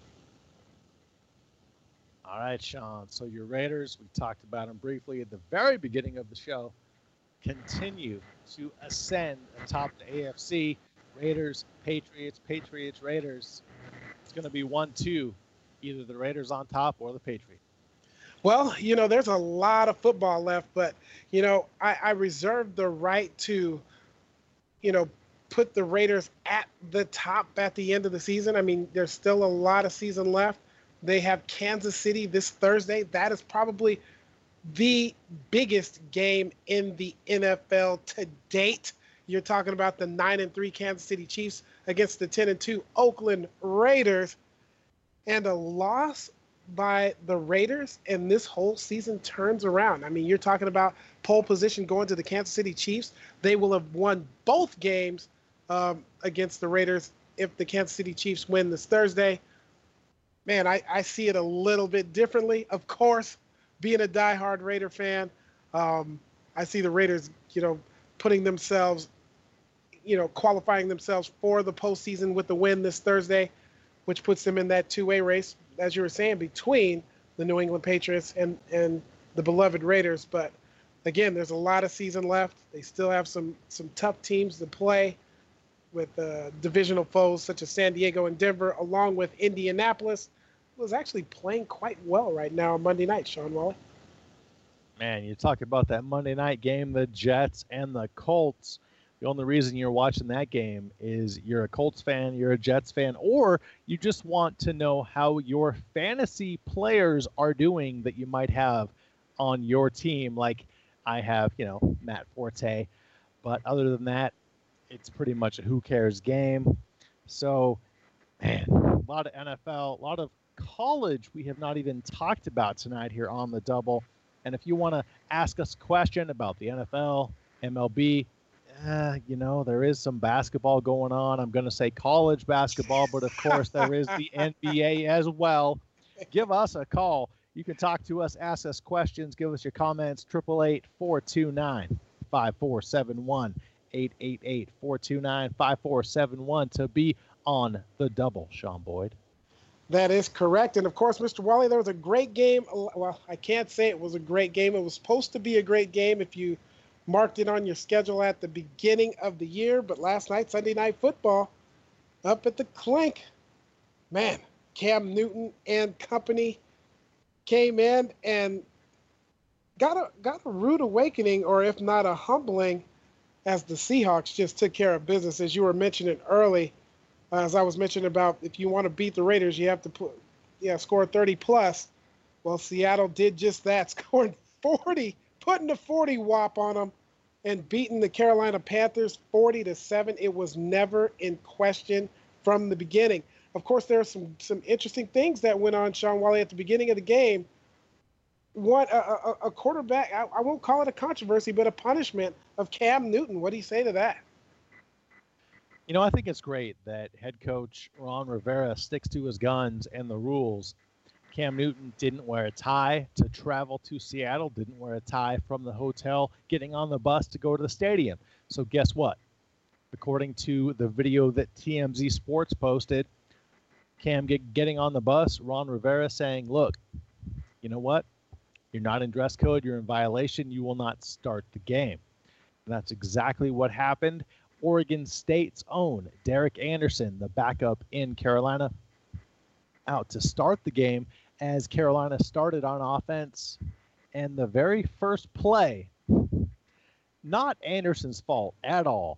All right, Sean. So your Raiders, we talked about them briefly at the very beginning of the show, continue to ascend atop the A F C. Raiders, Patriots, Patriots, Raiders. It's going to be one two, either the Raiders on top or the Patriots. Well, you know, there's a lot of football left, but, you know, I, I reserve the right to, you know, put the Raiders at the top at the end of the season. I mean, there's still a lot of season left. They have Kansas City this Thursday. That is probably the biggest game in the N F L to date. You're talking about the nine and three Kansas City Chiefs against the ten and two Oakland Raiders, and a loss by the Raiders, and this whole season turns around. I mean, you're talking about pole position going to the Kansas City Chiefs. They will have won both games um, against the Raiders if the Kansas City Chiefs win this Thursday. Man, I, I see it a little bit differently. Of course, being a diehard Raider fan, um, I see the Raiders, you know, putting themselves, you know, qualifying themselves for the postseason with the win this Thursday, which puts them in that two-way race, as you were saying, between the New England Patriots and, and the beloved Raiders. But again, there's a lot of season left. They still have some some tough teams to play with uh, divisional foes such as San Diego and Denver, along with Indianapolis, who is actually playing quite well right now on Monday night, Sean Wally. Man, you talk about that Monday night game, the Jets and the Colts. The only reason you're watching that game is you're a Colts fan, you're a Jets fan, or you just want to know how your fantasy players are doing that you might have on your team. Like I have, you know, Matt Forte. But other than that, it's pretty much a who cares game. So, man, a lot of N F L, a lot of college we have not even talked about tonight here on the Double. And if you want to ask us a question about the N F L, M L B, Uh, you know, there is some basketball going on. I'm going to say college basketball, but of course there is the N B A as well. Give us a call. You can talk to us, ask us questions, give us your comments. eight eight eight, four two nine, five four seven one. eight eight eight, four two nine, five four seven one to be on the Double, Sean Boyd. That is correct. And of course, Mister Wally, there was a great game. Well, I can't say it was a great game. It was supposed to be a great game if you marked it on your schedule at the beginning of the year. But last night, Sunday Night Football, up at the Clink, man, Cam Newton and company came in and got a got a rude awakening, or if not a humbling, as the Seahawks just took care of business. As you were mentioning early, uh, as I was mentioning about, if you want to beat the Raiders, you have to put, yeah, score thirty plus. Well, Seattle did just that, scoring forty, putting a forty whop on them, and beating the Carolina Panthers forty to seven. It was never in question from the beginning. Of course, there are some some interesting things that went on, Sean Wally, at the beginning of the game. One, a, a, a quarterback, I, I won't call it a controversy, but a punishment of Cam Newton. What do you say to that? You know, I think it's great that head coach Ron Rivera sticks to his guns and the rules. Cam Newton didn't wear a tie to travel to Seattle, didn't wear a tie from the hotel, getting on the bus to go to the stadium. So guess what? According to the video that T M Z Sports posted, Cam get, getting on the bus, Ron Rivera saying, look, you know what? You're not in dress code. You're in violation. You will not start the game. And that's exactly what happened. Oregon State's own Derek Anderson, the backup in Carolina, out to start the game as Carolina started on offense. And the very first play, not Anderson's fault at all.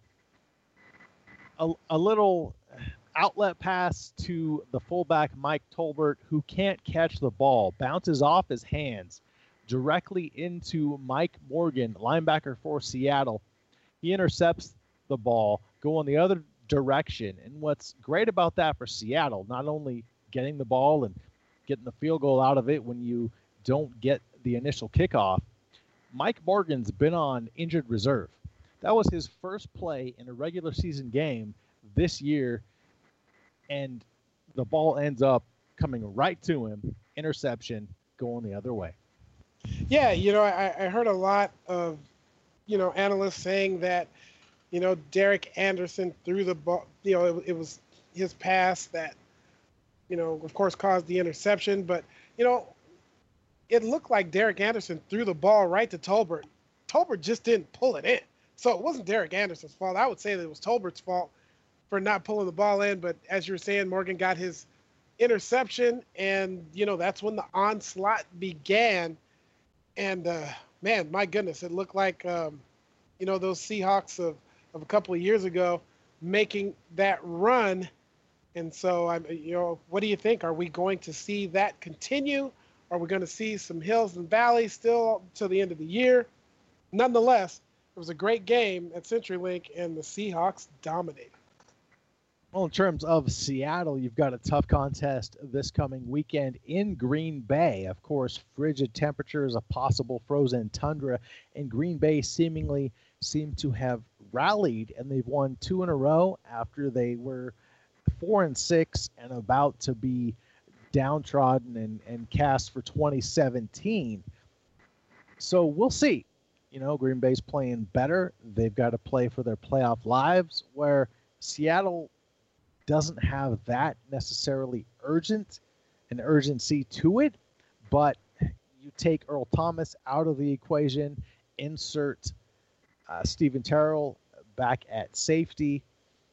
A, a little outlet pass to the fullback Mike Tolbert, who can't catch the ball, bounces off his hands directly into Mike Morgan, linebacker for Seattle. He intercepts the ball, going the other direction. And what's great about that for Seattle, not only getting the ball and getting the field goal out of it when you don't get the initial kickoff, Mike Morgan's been on injured reserve. That was his first play in a regular season game this year, and the ball ends up coming right to him, interception, going the other way. Yeah, you know, I, I heard a lot of, you know, analysts saying that, you know, Derek Anderson threw the ball, you know, it, it was his pass that, you know, of course caused the interception. But, you know, it looked like Derek Anderson threw the ball right to Tolbert. Tolbert just didn't pull it in. So it wasn't Derek Anderson's fault. I would say that it was Tolbert's fault for not pulling the ball in. But as you were saying, Morgan got his interception, and, you know, that's when the onslaught began. And, uh, man, my goodness, it looked like, um, you know, those Seahawks of, of a couple of years ago making that run. And so, I'm, you know, what do you think? Are we going to see that continue? Are we going to see some hills and valleys still till the end of the year? Nonetheless, it was a great game at CenturyLink, and the Seahawks dominated. Well, in terms of Seattle, you've got a tough contest this coming weekend in Green Bay. Of course, frigid temperatures, a possible frozen tundra, and Green Bay seemingly seem to have rallied, and they've won two in a row after they were four and six and about to be downtrodden and, and cast for twenty seventeen. So we'll see. You know, Green Bay's playing better. They've got to play for their playoff lives, where Seattle doesn't have that necessarily urgent, an urgency to it. But you take Earl Thomas out of the equation, insert uh, Stephen Terrell back at safety,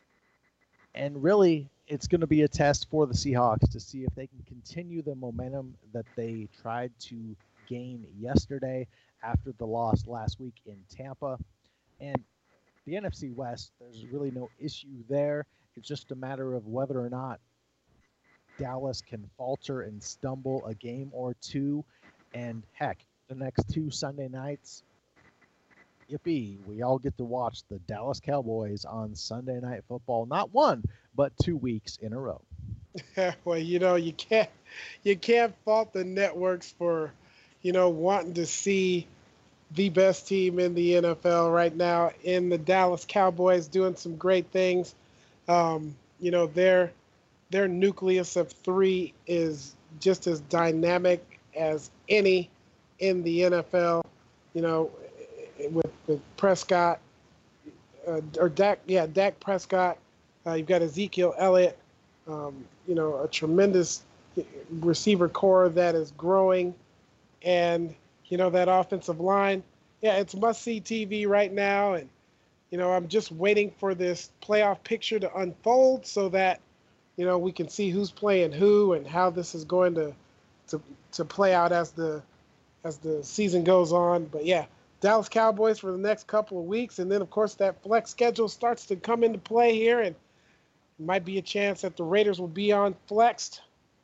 and really it's going to be a test for the Seahawks to see if they can continue the momentum that they tried to gain yesterday after the loss last week in Tampa. And the N F C West, there's really no issue there. It's just a matter of whether or not Dallas can falter and stumble a game or two. And heck, the next two Sunday nights, yippee, we all get to watch the Dallas Cowboys on Sunday Night Football, not one, but two weeks in a row. Well, you know, you can't you can't fault the networks for, you know, wanting to see the best team in the N F L right now in the Dallas Cowboys doing some great things. Um, you know, their their nucleus of three is just as dynamic as any in the N F L. You know, with, with Prescott uh, or Dak, yeah, Dak Prescott. Uh, you've got Ezekiel Elliott. Um, you know, a tremendous receiver core that is growing, and you know that offensive line. Yeah, it's must-see T V right now, and you know I'm just waiting for this playoff picture to unfold so that you know we can see who's playing who and how this is going to to to play out as the as the season goes on. But yeah, Dallas Cowboys for the next couple of weeks, and then of course that flex schedule starts to come into play here, and it might be a chance that the Raiders will be on flexed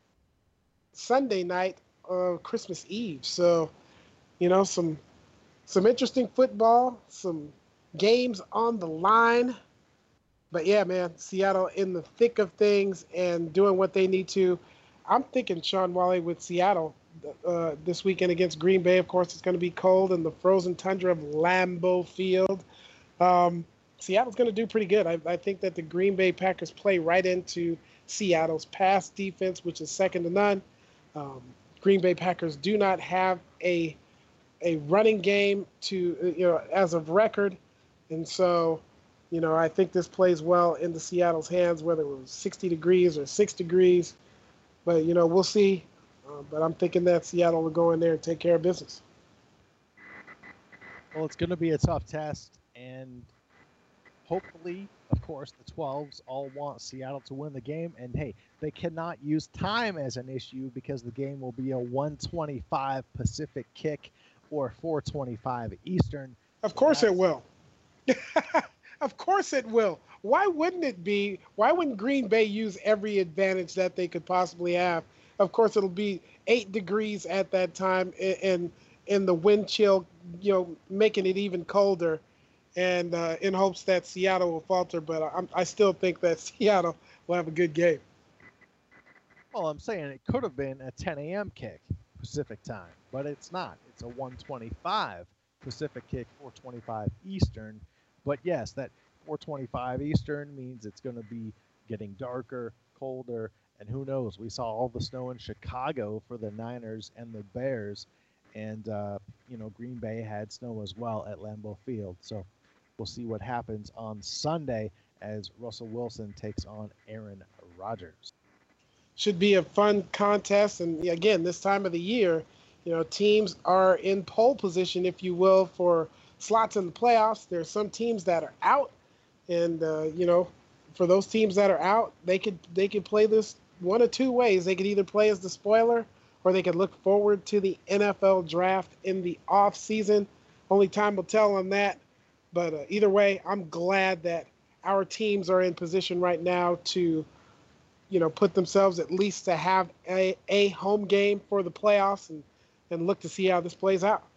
Sunday night, uh, Christmas Eve. So, you know, some some interesting football, some games on the line. But yeah, man, Seattle in the thick of things and doing what they need to. I'm thinking Sean Wally with Seattle uh, this weekend against Green Bay. Of course, it's going to be cold in the frozen tundra of Lambeau Field. Um, Seattle's going to do pretty good. I, I think that the Green Bay Packers play right into Seattle's pass defense, which is second to none. Um, Green Bay Packers do not have a a running game to you know as of record, and so you know I think this plays well into Seattle's hands, whether it was sixty degrees or six degrees. But you know we'll see. Uh, but I'm thinking that Seattle will go in there and take care of business. Well, it's going to be a tough test, and hopefully, of course, the twelves all want Seattle to win the game. And, hey, they cannot use time as an issue because the game will be a one twenty-five Pacific kick or four twenty-five Eastern. Of course it will. Of course it will. Why wouldn't it be? Why wouldn't Green Bay use every advantage that they could possibly have? Of course, it'll be eight degrees at that time and in the wind chill, you know, making it even colder. And uh, in hopes that Seattle will falter, but I, I still think that Seattle will have a good game. Well, I'm saying it could have been a ten a.m. kick Pacific time, but it's not. It's a one twenty-five Pacific kick, four twenty-five Eastern. But yes, that four twenty-five Eastern means it's going to be getting darker, colder, and who knows? We saw all the snow in Chicago for the Niners and the Bears, and uh, you know Green Bay had snow as well at Lambeau Field. So we'll see what happens on Sunday as Russell Wilson takes on Aaron Rodgers. Should be a fun contest. And again, this time of the year, you know, teams are in pole position, if you will, for slots in the playoffs. There are some teams that are out. And, uh, you know, for those teams that are out, they could they could play this one of two ways. They could either play as the spoiler or they could look forward to the N F L draft in the off season. Only time will tell on that. But uh, either way, I'm glad that our teams are in position right now to, you know, put themselves at least to have a, a home game for the playoffs and, and look to see how this plays out.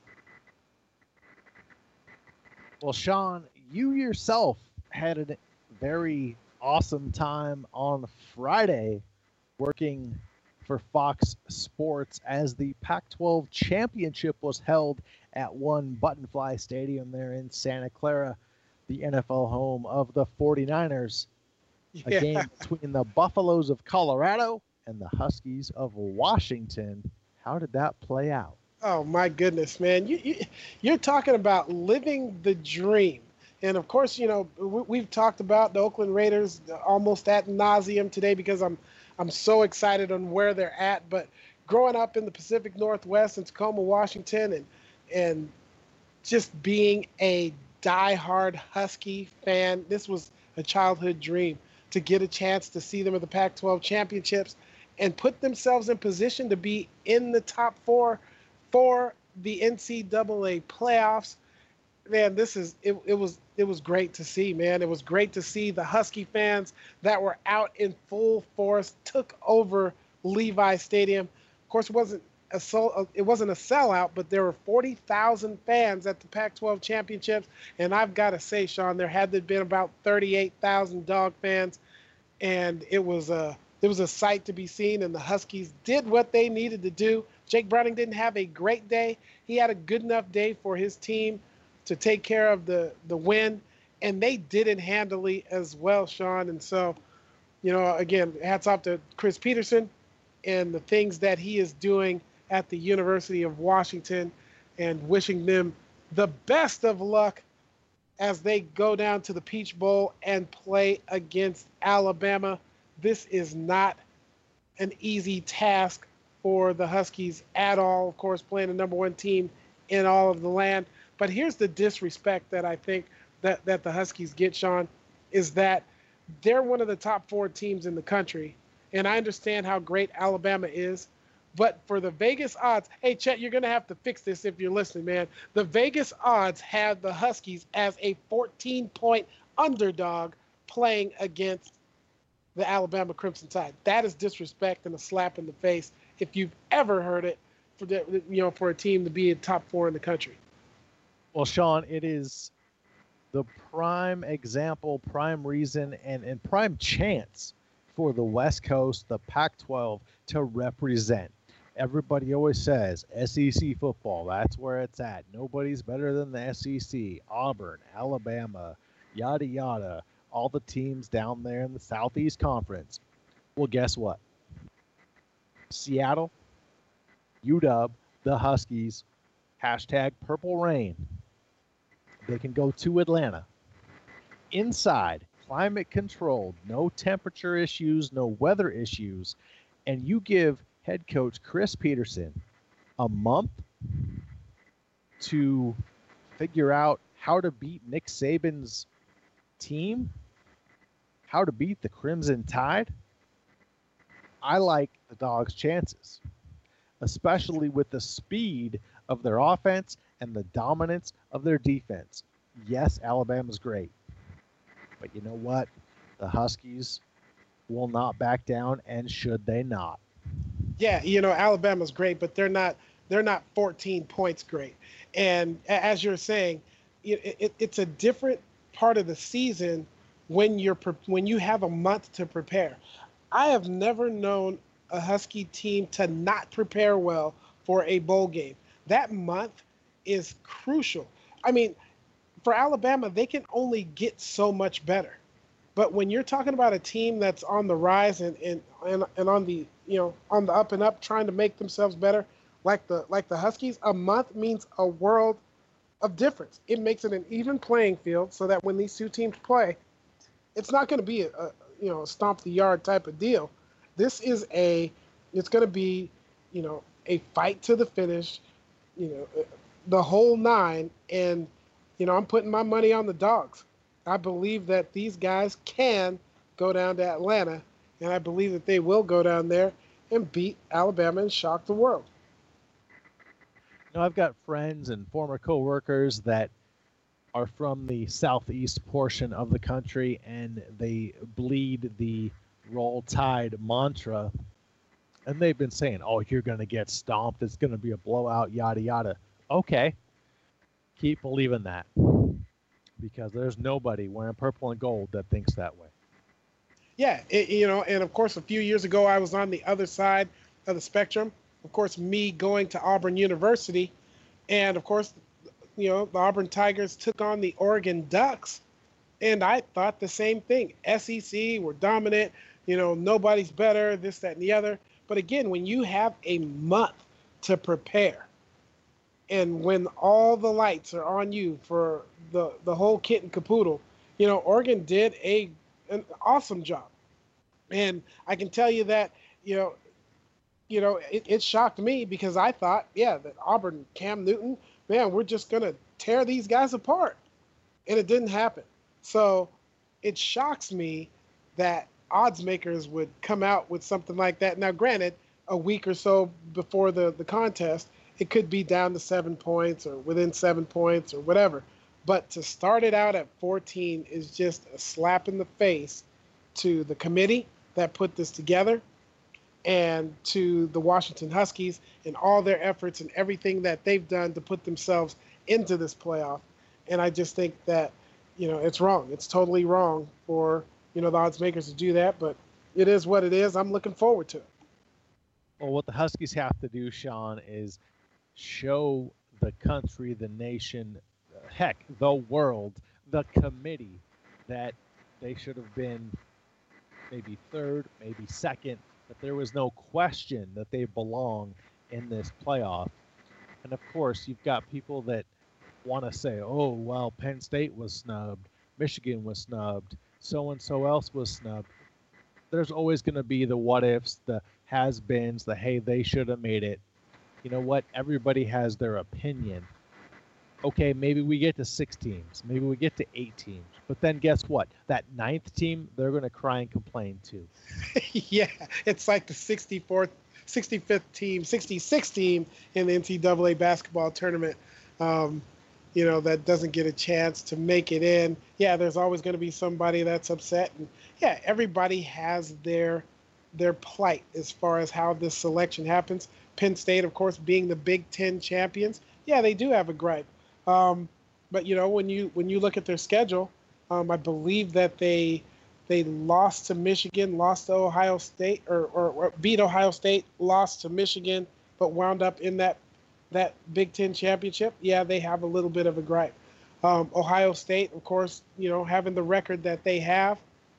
Well, Sean, you yourself had a very awesome time on Friday working for Fox Sports as the Pac twelve championship was held at One Buttonfly Stadium there in Santa Clara, the N F L home of the forty-niners. Yeah. A game between the Buffaloes of Colorado and the Huskies of Washington. How did that play out? Oh my goodness, man! You, you you're talking about living the dream, and of course, you know we, we've talked about the Oakland Raiders almost ad nauseum today because I'm I'm so excited on where they're at. But growing up in the Pacific Northwest in Tacoma, Washington, and and just being a diehard Husky fan, this was a childhood dream to get a chance to see them at the Pac twelve championships and put themselves in position to be in the top four for the N C double A playoffs. Man, this is it, it was it was great to see, man. It was great to see the Husky fans that were out in full force, took over Levi Stadium. Of course, it wasn't a sold, it wasn't a sellout, but there were forty thousand fans at the Pac twelve championships, and I've got to say, Sean, there had to have been about thirty-eight thousand Dog fans, and it was a it was a sight to be seen, and the Huskies did what they needed to do. Jake Browning didn't have a great day. He had a good enough day for his team to take care of the, the win, and they did it handily as well, Sean. And so, you know, again, hats off to Chris Peterson and the things that he is doing at the University of Washington, and wishing them the best of luck as they go down to the Peach Bowl and play against Alabama. This is not an easy task for the Huskies at all, of course, playing the number one team in all of the land. But here's the disrespect that I think that, that the Huskies get, Sean, is that they're one of the top four teams in the country. And I understand how great Alabama is. But for the Vegas odds, hey, Chet, you're going to have to fix this if you're listening, man. The Vegas odds have the Huskies as a fourteen-point underdog playing against the Alabama Crimson Tide. That is disrespect and a slap in the face if you've ever heard it, for the, you know, for a team to be in top four in the country. Well, Sean, it is the prime example, prime reason, and, and prime chance for the West Coast, the Pac twelve, to represent. Everybody always says S E C football, that's where it's at. Nobody's better than the S E C. Auburn, Alabama, yada, yada. All the teams down there in the Southeast Conference. Well, guess what? Seattle, U W, the Huskies, hashtag Purple Rain. They can go to Atlanta. Inside, climate controlled, no temperature issues, no weather issues, and you give head coach Chris Peterson a month to figure out how to beat Nick Saban's team, how to beat the Crimson Tide. I like the Dogs' chances, especially with the speed of their offense and the dominance of their defense. Yes, Alabama's great, but you know what? The Huskies will not back down, and should they not? Yeah, you know, Alabama's great, but they're not they're not fourteen points great. And as you're saying, it, it, it's a different part of the season when you're when you have a month to prepare. I have never known a Husky team to not prepare well for a bowl game. That month is crucial. I mean, for Alabama, they can only get so much better. But when you're talking about a team that's on the rise and and, and, and on the you know on the up and up, trying to make themselves better, like the like the Huskies, a month means a world of difference. It makes it an even playing field so that when these two teams play, it's not going to be a, a you know a stomp the yard type of deal. This is a it's going to be you know a fight to the finish, you know the whole nine, and you know I'm putting my money on the Dogs. I believe that these guys can go down to Atlanta, and I believe that they will go down there and beat Alabama and shock the world. You know, I've got friends and former coworkers that are from the southeast portion of the country, and they bleed the Roll Tide mantra, and they've been saying, oh, you're going to get stomped, it's going to be a blowout, yada, yada. Okay, keep believing that, because there's nobody wearing purple and gold that thinks that way. Yeah, it, you know, and of course, a few years ago, I was on the other side of the spectrum. Of course, me going to Auburn University, and of course, you know, the Auburn Tigers took on the Oregon Ducks, and I thought the same thing. S E C were dominant. you know, nobody's better, this, that, and the other. But again, when you have a month to prepare, and when all the lights are on you for the, the whole kit and caboodle, you know, Oregon did a an awesome job. And I can tell you that, you know, you know, it, it shocked me because I thought, yeah, that Auburn, Cam Newton, man, we're just going to tear these guys apart. And it didn't happen. So it shocks me that odds makers would come out with something like that. Now, granted, a week or so before the, the contest, it could be down to seven points or within seven points or whatever. But to start it out at fourteen is just a slap in the face to the committee that put this together and to the Washington Huskies and all their efforts and everything that they've done to put themselves into this playoff. And I just think that, you know, it's wrong. It's totally wrong for, you know, the odds makers to do that, but it is what it is. I'm looking forward to it. Well, what the Huskies have to do, Sean, is show the country, the nation, heck, the world, the committee, that they should have been maybe third, maybe second, that there was no question that they belong in this playoff. And of course, you've got people that want to say, oh, well, Penn State was snubbed, Michigan was snubbed, so-and-so else was snubbed. There's always going to be the what-ifs, the has-beens, the hey, they should have made it. You know what? Everybody has their opinion. Okay, maybe we get to six teams. Maybe we get to eight teams. But then guess what? That ninth team, they're going to cry and complain too. Yeah, it's like the sixty-fourth, sixty-fifth team, sixty-sixth team in the N C double A basketball tournament, um, you know, that doesn't get a chance to make it in. Yeah, there's always going to be somebody that's upset. And yeah, everybody has their their plight as far as how this selection happens. Penn State, of course, being the Big Ten champions, yeah, they do have a gripe. Um, but you know, when you when you look at their schedule, um, I believe that they they lost to Michigan, lost to Ohio State, or, or, or beat Ohio State, lost to Michigan, but wound up in that that Big Ten championship. Yeah, they have a little bit of a gripe. Um, Ohio State, of course, you know, having the record that they have,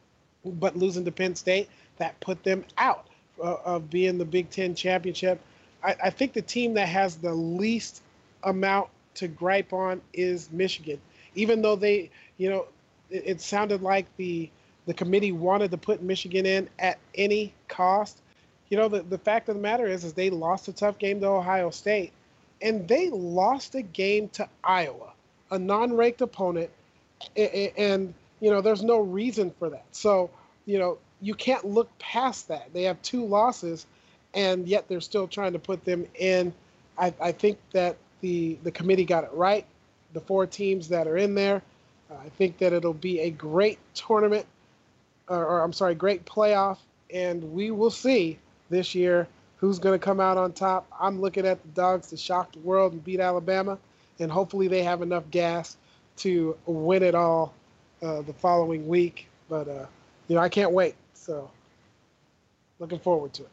but losing to Penn State, that put them out uh, of being the Big Ten championship. I, I think the team that has the least amount to gripe on is Michigan, even though they, you know, it, it sounded like the the committee wanted to put Michigan in at any cost. You know, the, the fact of the matter is, is they lost a tough game to Ohio State, and they lost a game to Iowa, a non-ranked opponent, and, and you know, there's no reason for that. So, you know, you can't look past that. They have two losses, and yet they're still trying to put them in. I, I think that the the committee got it right. The four teams that are in there, uh, I think that it'll be a great tournament, or, or I'm sorry, great playoff, and we will see this year who's going to come out on top. I'm looking at the Dogs to shock the world and beat Alabama, and hopefully they have enough gas to win it all uh, the following week. But uh, you know, I can't wait. So looking forward to it.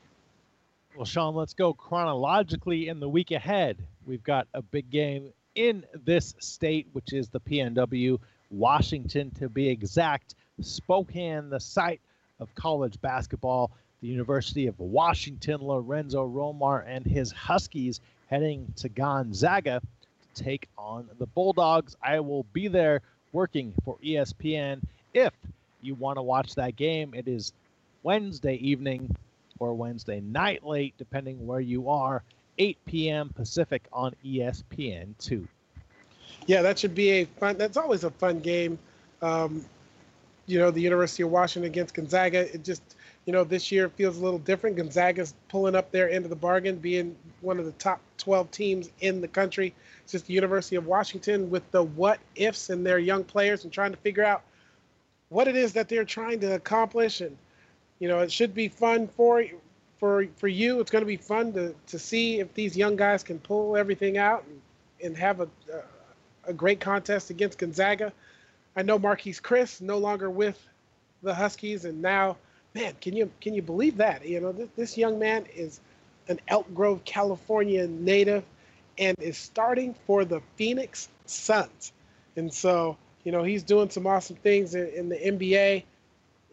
Well, Sean, let's go chronologically in the week ahead. We've got a big game in this state, which is the P N W, Washington to be exact. Spokane, the site of college basketball. The University of Washington, Lorenzo Romar and his Huskies heading to Gonzaga to take on the Bulldogs. I will be there working for E S P N. If you want to watch that game, it is Wednesday evening or Wednesday night late, depending where you are, eight p.m. Pacific on E S P N two. Yeah, that should be a fun, that's always a fun game. Um, you know, the University of Washington against Gonzaga, it just, you know, this year feels a little different. Gonzaga's pulling up their end of the bargain, being one of the top twelve teams in the country. It's just the University of Washington with the what ifs and their young players and trying to figure out what it is that they're trying to accomplish. And, you know, it should be fun for for for you. It's going to be fun to, to see if these young guys can pull everything out and, and have a, a a great contest against Gonzaga. I know Marquise Chris no longer with the Huskies, and now, man, can you can you believe that? You know, this, this young man is an Elk Grove, California native, and is starting for the Phoenix Suns. And so, you know, he's doing some awesome things in, in the N B A.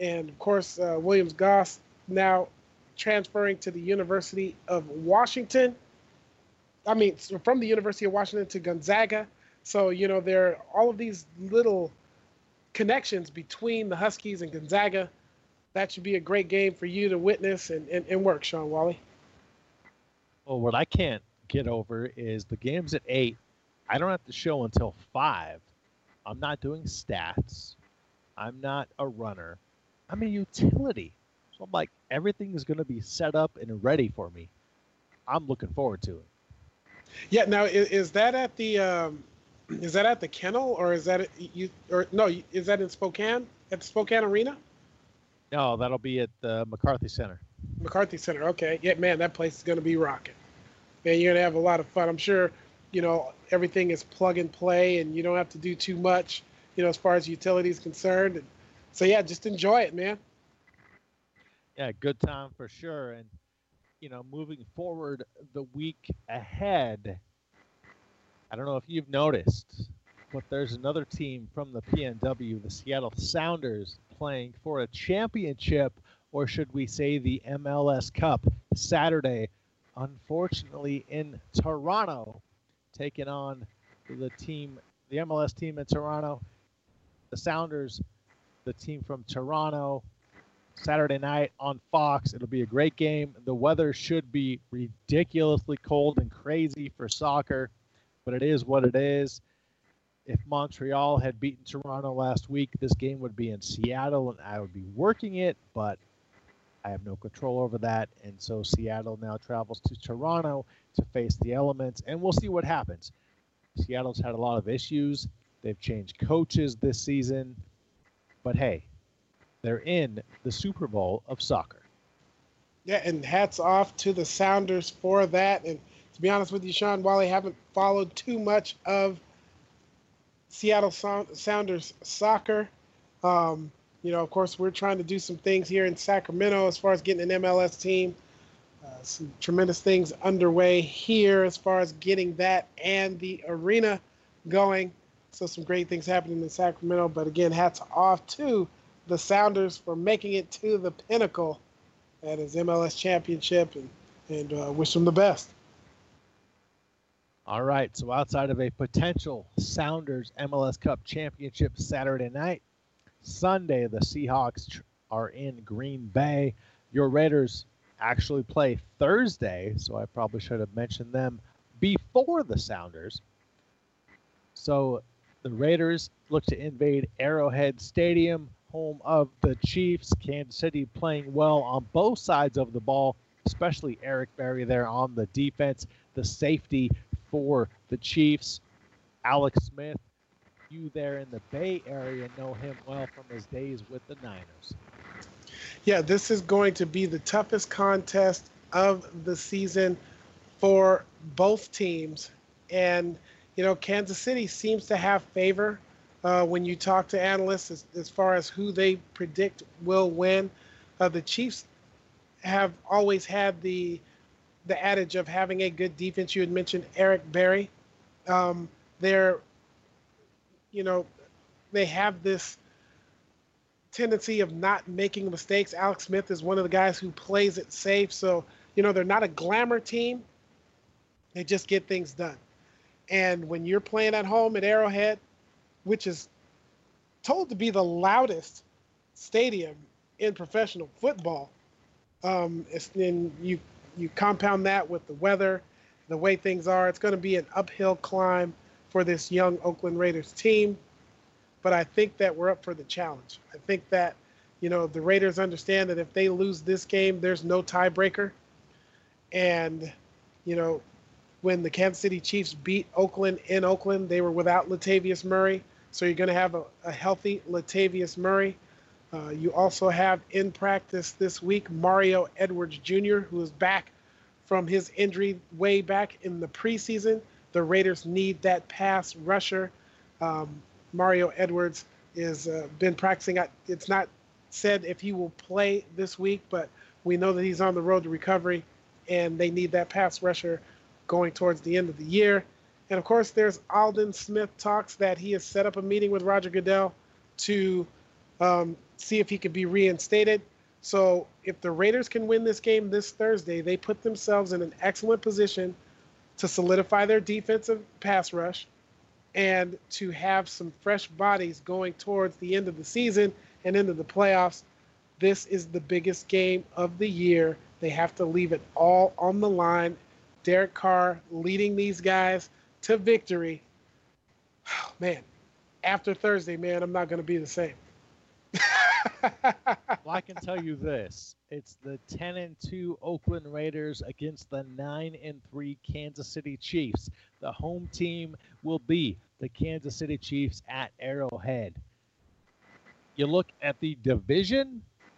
And, of course, uh, Williams-Goss now transferring to the University of Washington. I mean, from the University of Washington to Gonzaga. So, you know, there are all of these little connections between the Huskies and Gonzaga. That should be a great game for you to witness and, and, and work, Sean Wally. Well, what I can't get over is the game's at eight. I don't have to show until five. I'm not doing stats. I'm not a runner. I'm a utility. So I'm like, everything is going to be set up and ready for me. I'm looking forward to it. Yeah. Now, is, is that at the um, is that at the Kennel or is that at, you or no? Is that in Spokane at the Spokane Arena? No, that'll be at the McCarthy Center. McCarthy Center. Okay. Yeah, man, that place is going to be rocking. Man, you're going to have a lot of fun. I'm sure, you know, everything is plug and play and you don't have to do too much, you know, as far as utility is concerned. And so, yeah, just enjoy it, man. Yeah, good time for sure. And, you know, moving forward the week ahead, I don't know if you've noticed, but there's another team from the P N W, the Seattle Sounders, playing for a championship, or should we say the M L S Cup, Saturday, unfortunately in Toronto, taking on the team, the M L S team in Toronto, the Sounders, the team from Toronto, Saturday night on Fox. It'll be a great game. The weather should be ridiculously cold and crazy for soccer, but it is what it is. If Montreal had beaten Toronto last week, this game would be in Seattle, and I would be working it, but I have no control over that, and so Seattle now travels to Toronto to face the elements, and we'll see what happens. Seattle's had a lot of issues. They've changed coaches this season, but hey, they're in the Super Bowl of soccer. Yeah, and hats off to the Sounders for that. And to be honest with you, Sean, while I haven't followed too much of Seattle Sounders soccer, um, you know, of course, we're trying to do some things here in Sacramento as far as getting an M L S team. Uh, some tremendous things underway here as far as getting that and the arena going. So some great things happening in Sacramento. But again, hats off to the Sounders for making it to the pinnacle at his M L S championship, and, and uh, wish them the best. All right, so outside of a potential Sounders M L S Cup championship Saturday night, Sunday the Seahawks tr- are in Green Bay. Your Raiders actually play Thursday, so I probably should have mentioned them before the Sounders. So the Raiders look to invade Arrowhead Stadium, home of the Chiefs. Kansas City playing well on both sides of the ball, especially Eric Berry there on the defense. The safety for the Chiefs, Alex Smith. You there in the Bay Area know him well from his days with the Niners. Yeah, this is going to be the toughest contest of the season for both teams. And, you know, Kansas City seems to have favor uh, when you talk to analysts as, as far as who they predict will win. Uh, the Chiefs have always had the the adage of having a good defense. You had mentioned Eric Berry. Um, they're, you know, they have this tendency of not making mistakes. Alex Smith is one of the guys who plays it safe. So, you know, they're not a glamour team. They just get things done. And when you're playing at home at Arrowhead, which is told to be the loudest stadium in professional football, um, it's, and you you compound that with the weather, the way things are, it's going to be an uphill climb for this young Oakland Raiders team. But I think that we're up for the challenge. I think that, you know, the Raiders understand that if they lose this game, there's no tiebreaker. And, you know, when the Kansas City Chiefs beat Oakland in Oakland, they were without Latavius Murray. So you're going to have a, a healthy Latavius Murray. Uh, you also have in practice this week Mario Edwards Junior, who is back from his injury way back in the preseason. The Raiders need that pass rusher. Um, Mario Edwards has uh, been practicing. It's not said if he will play this week, but we know that he's on the road to recovery, and they need that pass rusher going towards the end of the year. And, of course, there's Aldon Smith talks that he has set up a meeting with Roger Goodell to um, see if he could be reinstated. So if the Raiders can win this game this Thursday, they put themselves in an excellent position to solidify their defensive pass rush and to have some fresh bodies going towards the end of the season and into the playoffs. This is the biggest game of the year. They have to leave it all on the line. Derek Carr leading these guys to victory. Oh, man, after Thursday, man, I'm not going to be the same. Well, I can tell you this. It's the ten and two Oakland Raiders against the nine and three Kansas City Chiefs. The home team will be the Kansas City Chiefs at Arrowhead. You look at the division,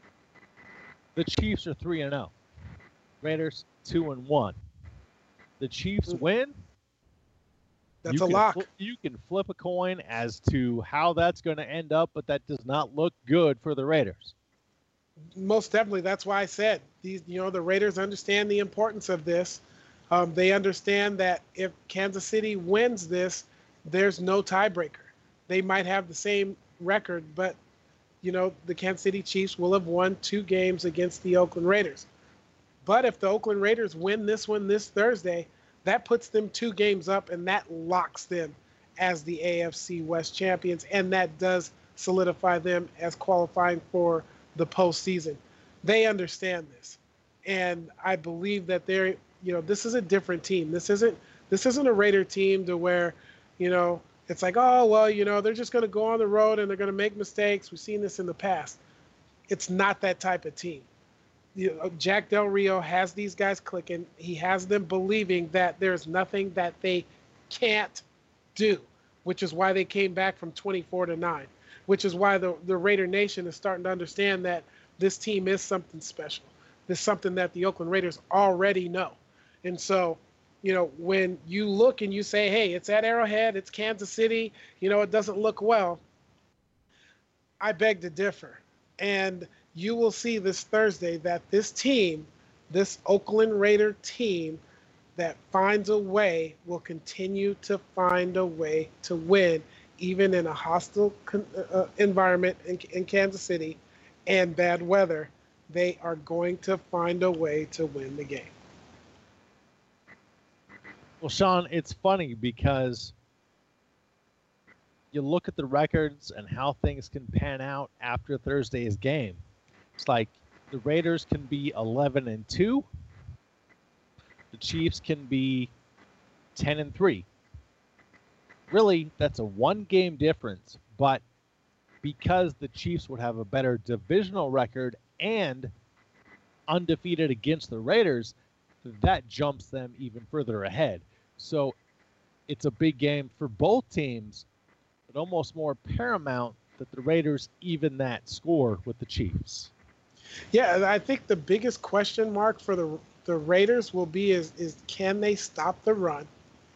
the Chiefs are three and oh. Raiders two and one. The Chiefs win. That's you a can lock. Fl- you can flip a coin as to how that's going to end up, but that does not look good for the Raiders. Most definitely. That's why I said these. You know, the Raiders understand the importance of this. Um, they understand that if Kansas City wins this, there's no tiebreaker. They might have the same record, but you know, the Kansas City Chiefs will have won two games against the Oakland Raiders. But if the Oakland Raiders win this one this Thursday, that puts them two games up, and that locks them as the A F C West champions, and that does solidify them as qualifying for the postseason. They understand this, and I believe that they're, you know, this is a different team. This isn't this isn't a Raider team to where, you know, it's like, oh, well, you know, they're just going to go on the road and they're going to make mistakes. We've seen this in the past. It's not that type of team. You know, Jack Del Rio has these guys clicking. He has them believing that there's nothing that they can't do, which is why they came back from twenty-four to nine, which is why the, the Raider Nation is starting to understand that this team is something special. This is something that the Oakland Raiders already know. And so, you know, when you look and you say, hey, it's at Arrowhead, it's Kansas City, you know, it doesn't look well, I beg to differ. And you will see this Thursday that this team, this Oakland Raider team that finds a way, will continue to find a way to win, even in a hostile uh, environment in, in Kansas City and bad weather. They are going to find a way to win the game. Well, Sean, it's funny because you look at the records and how things can pan out after Thursday's game. It's like the Raiders can be eleven and two. The Chiefs can be ten and three. Really, that's a one game difference, but because the Chiefs would have a better divisional record and undefeated against the Raiders, that jumps them even further ahead. So it's a big game for both teams, but almost more paramount that the Raiders even that score with the Chiefs. Yeah, I think the biggest question mark for the the Raiders will be is, is can they stop the run?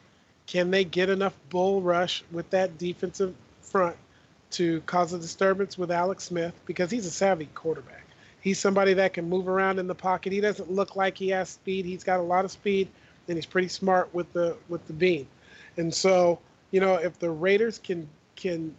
Can they get enough bull rush with that defensive front to cause a disturbance with Alex Smith? Because he's a savvy quarterback. He's somebody that can move around in the pocket. He doesn't look like he has speed. He's got a lot of speed, and he's pretty smart with the with the beam. And so, you know, if the Raiders can can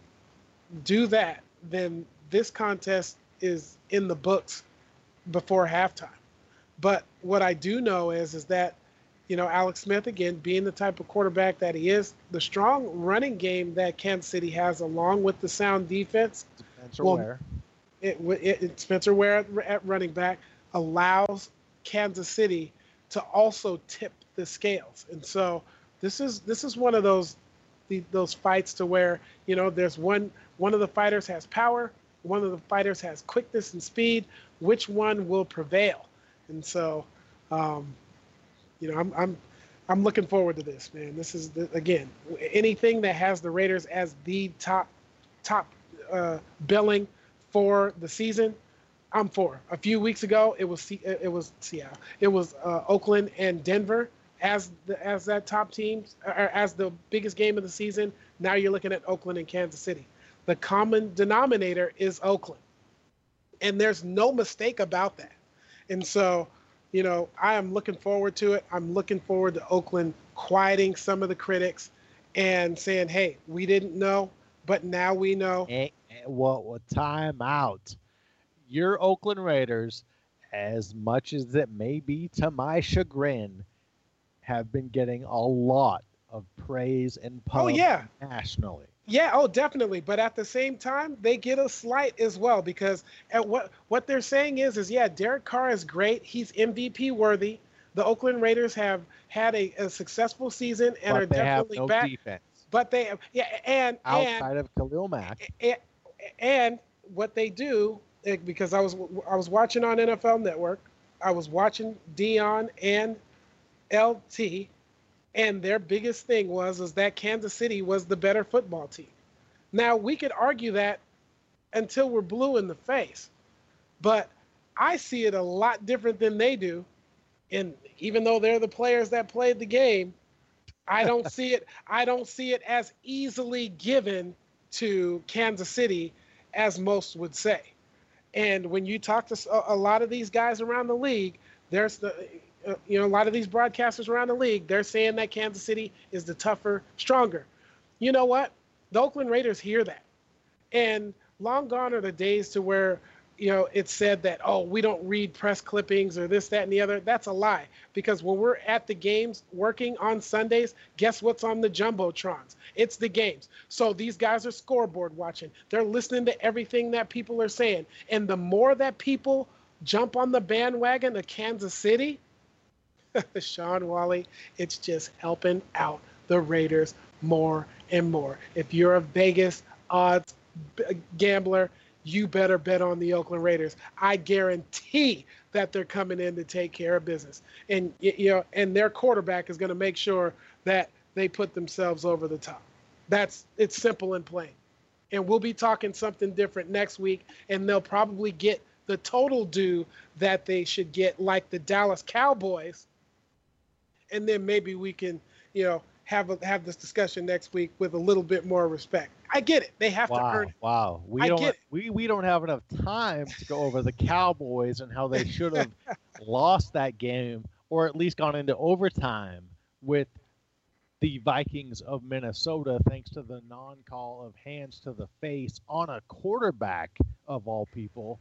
do that, then this contest is in the books before halftime. But what I do know is is that, you know, Alex Smith, again, being the type of quarterback that he is, the strong running game that Kansas City has, along with the sound defense, Spencer will, Ware. It, it, it, Spencer Ware at, at running back allows Kansas City to also tip the scales. And so this is this is one of those the, those fights to where, you know, there's one one of the fighters has power, one of the fighters has quickness and speed. Which one will prevail? And so, um, you know, I'm I'm I'm looking forward to this, man. This is the, again, anything that has the Raiders as the top top uh, billing for the season, I'm for. A few weeks ago, it was it was Seattle, it was uh, Oakland and Denver as the as that top teams, or as the biggest game of the season. Now you're looking at Oakland and Kansas City. The common denominator is Oakland, and there's no mistake about that. And so, you know, I am looking forward to it. I'm looking forward to Oakland quieting some of the critics and saying, hey, we didn't know, but now we know. Hey, What? What? Time out. Your Oakland Raiders, as much as it may be to my chagrin, have been getting a lot of praise and pub Oh, yeah. nationally. Yeah, oh, definitely. But at the same time, they get a slight as well because at what what they're saying is, is yeah, Derek Carr is great. He's M V P worthy. The Oakland Raiders have had a, a successful season and but are they definitely have no back. defense. But they, yeah, and outside and, of Khalil Mack, and, and what they do, because I was I was watching on N F L Network, I was watching Dion and L T. And their biggest thing was is that Kansas City was the better football team. Now, we could argue that until we're blue in the face. But I see it a lot different than they do. And even though they're the players that played the game, I don't see it I don't see it as easily given to Kansas City as most would say. And when you talk to a lot of these guys around the league, there's the Uh, you know, a lot of these broadcasters around the league, they're saying that Kansas City is the tougher, stronger. You know what? The Oakland Raiders hear that. And long gone are the days to where, you know, it's said that, oh, we don't read press clippings or this, that, and the other. That's a lie. Because when we're at the games working on Sundays, guess what's on the Jumbotrons? It's the games. So these guys are scoreboard watching. They're listening to everything that people are saying. And the more that people jump on the bandwagon of Kansas City, Sean Wally, it's just helping out the Raiders more and more. If you're a Vegas odds b- gambler, you better bet on the Oakland Raiders. I guarantee that they're coming in to take care of business. And you know, and their quarterback is going to make sure that they put themselves over the top. That's it's simple and plain. And we'll be talking something different next week, and they'll probably get the total due that they should get, like the Dallas Cowboys. And then maybe we can, you know, have a, have this discussion next week with a little bit more respect. I get it; they have wow, to earn it. Wow, we I don't get it. we we don't have enough time to go over the Cowboys and how they should have lost that game, or at least gone into overtime with the Vikings of Minnesota, thanks to the non-call of hands to the face on a quarterback of all people.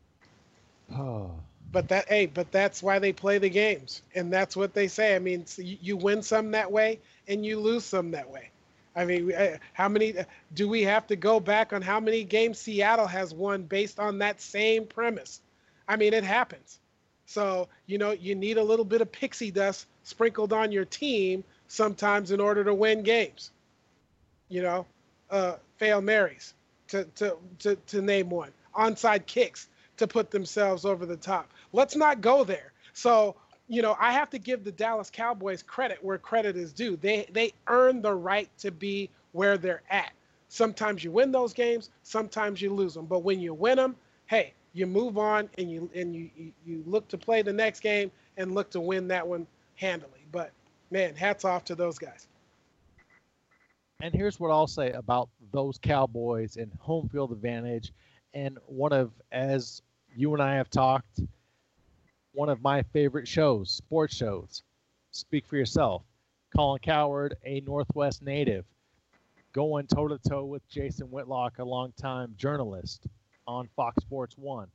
Oh. But that, hey, but that's why they play the games, and that's what they say. I mean, so you, you win some that way, and you lose some that way. I mean, how many do we have to go back on how many games Seattle has won based on that same premise? I mean, it happens. So you know, you need a little bit of pixie dust sprinkled on your team sometimes in order to win games. You know, uh, fail Marys to to to to name one. Onside kicks to put themselves over the top. Let's not go there. So, you know, I have to give the Dallas Cowboys credit where credit is due. They they earn the right to be where they're at. Sometimes you win those games, sometimes you lose them. But when you win them, hey, you move on and you and you you, you look to play the next game and look to win that one handily. But man, hats off to those guys. And here's what I'll say about those Cowboys and home field advantage. And one of, as you and I have talked, one of my favorite shows, sports shows, Speak for Yourself. Colin Cowherd, a Northwest native, going toe-to-toe with Jason Whitlock, a longtime journalist on Fox Sports one.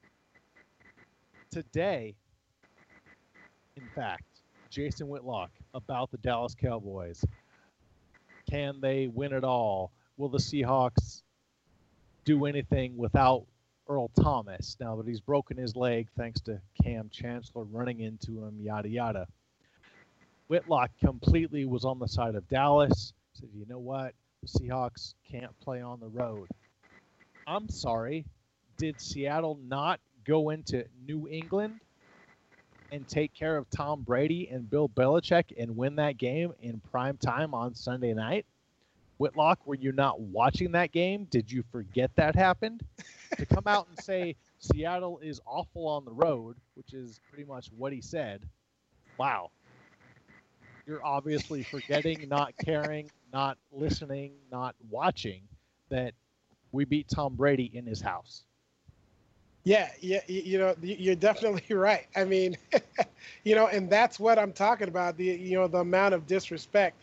Today, in fact, Jason Whitlock about the Dallas Cowboys. Can they win it all? Will the Seahawks do anything without Earl Thomas now that he's broken his leg thanks to Cam Chancellor running into him, yada, yada. Whitlock completely was on the side of Dallas, said, you know what? The Seahawks can't play on the road. I'm sorry. Did Seattle not go into New England and take care of Tom Brady and Bill Belichick and win that game in prime time on Sunday night? Whitlock, were you not watching that game? Did you forget that happened? To come out and say Seattle is awful on the road, which is pretty much what he said, wow. You're obviously forgetting, not caring, not listening, not watching that we beat Tom Brady in his house. Yeah, yeah, you know, you're definitely right. I mean, you know, and that's what I'm talking about, the, you know, the amount of disrespect.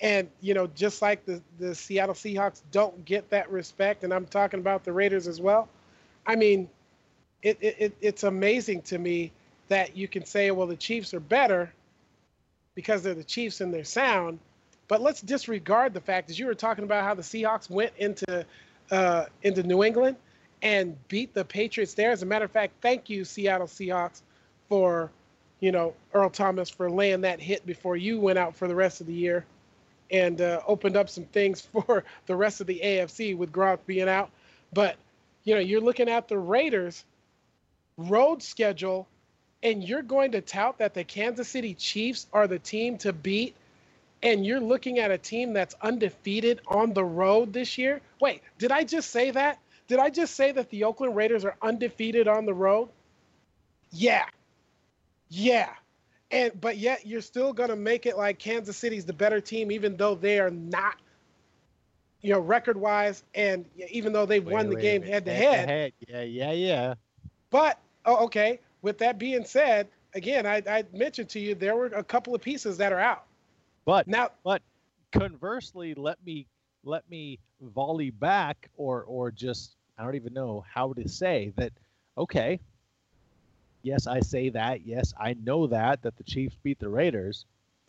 And, you know, just like the, the Seattle Seahawks don't get that respect, and I'm talking about the Raiders as well. I mean, it, it it's amazing to me that you can say, well, the Chiefs are better because they're the Chiefs and they're sound. But let's disregard the fact that you were talking about how the Seahawks went into uh, into New England and beat the Patriots there. As a matter of fact, thank you, Seattle Seahawks, for, you know, Earl Thomas for laying that hit before you went out for the rest of the year and uh, opened up some things for the rest of the A F C with Gronk being out. But, you know, you're looking at the Raiders' road schedule, and you're going to tout that the Kansas City Chiefs are the team to beat, and you're looking at a team that's undefeated on the road this year? Wait, did I just say that? Did I just say that the Oakland Raiders are undefeated on the road? Yeah. Yeah. And but yet you're still going to make it like Kansas City's the better team, even though they are not, you know, record-wise, and even though they've Wait, won the wait, game wait. head-to-head. Head. Yeah, yeah, yeah. But, oh, okay, with that being said, again, I, I mentioned to you there were a couple of pieces that are out. But now, but conversely, let me let me volley back, or or just I don't even know how to say that. Okay, yes, I say that. Yes, I know that that the Chiefs beat the Raiders.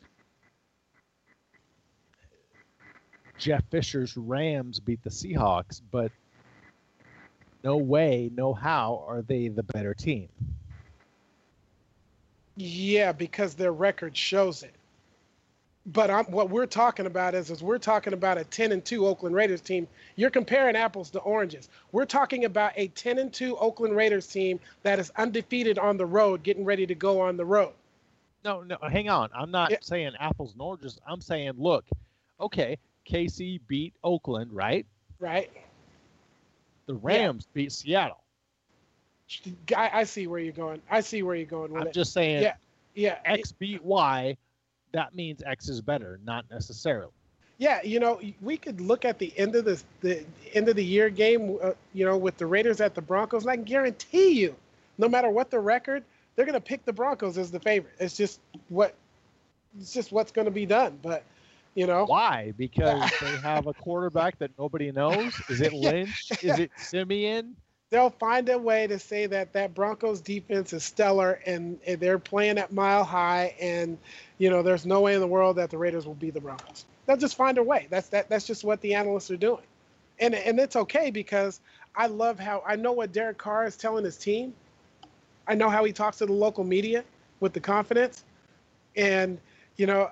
Jeff Fisher's Rams beat the Seahawks, but no way, no how are they the better team. Yeah, because their record shows it. But I'm, what we're talking about is, is we're talking about a ten and two Oakland Raiders team. You're comparing apples to oranges. We're talking about a ten and two Oakland Raiders team that is undefeated on the road, getting ready to go on the road. No, no, hang on. I'm not Yeah. saying apples and oranges. I'm saying, look, okay, K C beat Oakland, right? Right. The Rams beat Seattle. I, I see where you're going. I see where you're going with I'm it. just saying, Yeah, yeah. X beat Y. That means X is better, not necessarily. Yeah, you know, we could look at the end of the the end of the year game, uh, you know, with the Raiders at the Broncos, and I can guarantee you, no matter what the record, they're going to pick the Broncos as the favorite. It's just what, it's just what's going to be done. But, you know, why? Because they have a quarterback that nobody knows. Is it Lynch? Is it Simeon? They'll find a way to say that that Broncos defense is stellar, and, and they're playing at mile high, and you know there's no way in the world that the Raiders will beat the Broncos. They'll just find a way. That's that. That's just what the analysts are doing, and and it's okay because I love how I know what Derek Carr is telling his team. I know how he talks to the local media with the confidence, and you know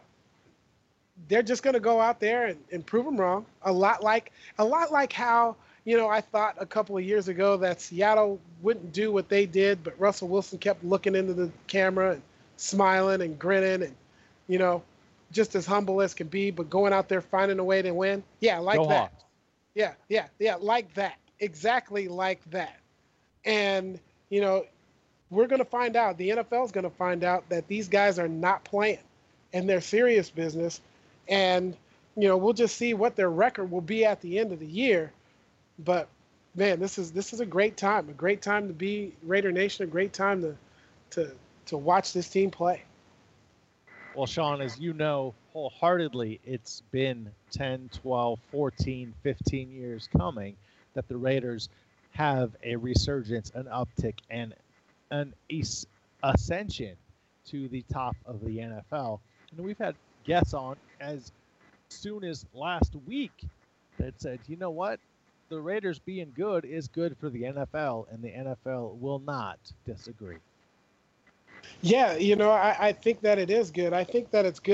they're just going to go out there and, and prove them wrong. A lot like a lot like how. You know, I thought a couple of years ago that Seattle wouldn't do what they did, but Russell Wilson kept looking into the camera and smiling and grinning and, you know, just as humble as can be, but going out there finding a way to win. Yeah, like Go that. Hawks. Yeah, yeah, yeah, like that. Exactly like that. And, you know, we're going to find out, the N F L is going to find out that these guys are not playing and they're serious business. And, you know, we'll just see what their record will be at the end of the year. But man, this is this is a great time, a great time to be Raider Nation, a great time to to to watch this team play. Well, Sean, as you know wholeheartedly, it's been ten, twelve, fourteen, fifteen years coming that the Raiders have a resurgence, an uptick, and an es- ascension to the top of the N F L. And we've had guests on as soon as last week that said, you know what? The Raiders being good is good for the N F L, and the N F L will not disagree. Yeah, you know, I, I think that it is good. I think that it's good.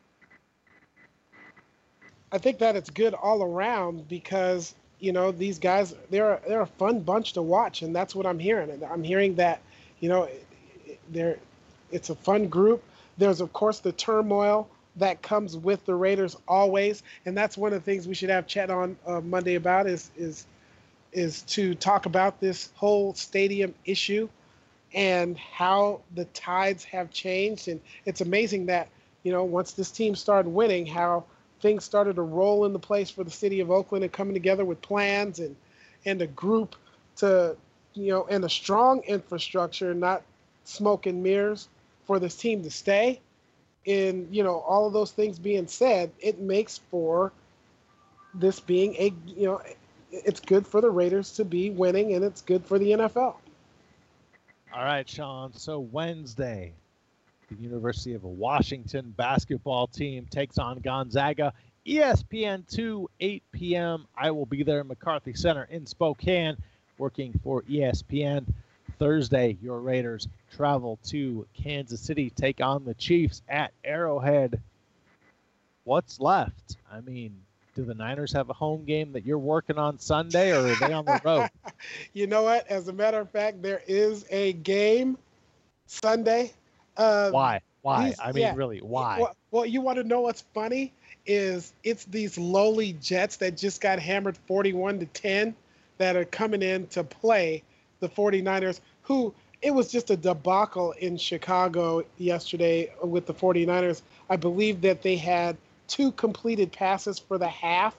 I think that it's good all around because, you know, these guys, they're, they're a fun bunch to watch, and that's what I'm hearing. I'm hearing that, you know, they're, it's a fun group. There's, of course, the turmoil that comes with the Raiders always, and that's one of the things we should have chat on uh, Monday about is is is to talk about this whole stadium issue and how the tides have changed. And it's amazing that, you know, once this team started winning, how things started to roll into place for the city of Oakland and coming together with plans and and a group to, you know, and a strong infrastructure, not smoke and mirrors, for this team to stay. in, you know, all of those things being said, it makes for this being a, you know, it's good for the Raiders to be winning, and it's good for the N F L. All right, Sean. So Wednesday, the University of Washington basketball team takes on Gonzaga. E S P N two, eight p.m. I will be there at McCarthy Center in Spokane working for E S P N. Thursday, your Raiders travel to Kansas City, take on the Chiefs at Arrowhead. What's left? I mean, do the Niners have a home game that you're working on Sunday, or are they on the road? You know what? As a matter of fact, there is a game Sunday. Uh, why? Why? These, I mean, yeah. really, why? Well, well, you want to know what's funny? Is it's these lowly Jets that just got hammered forty-one to ten that are coming in to play the 49ers, who it was just a debacle in Chicago yesterday with the 49ers. I believe that they had two completed passes for the half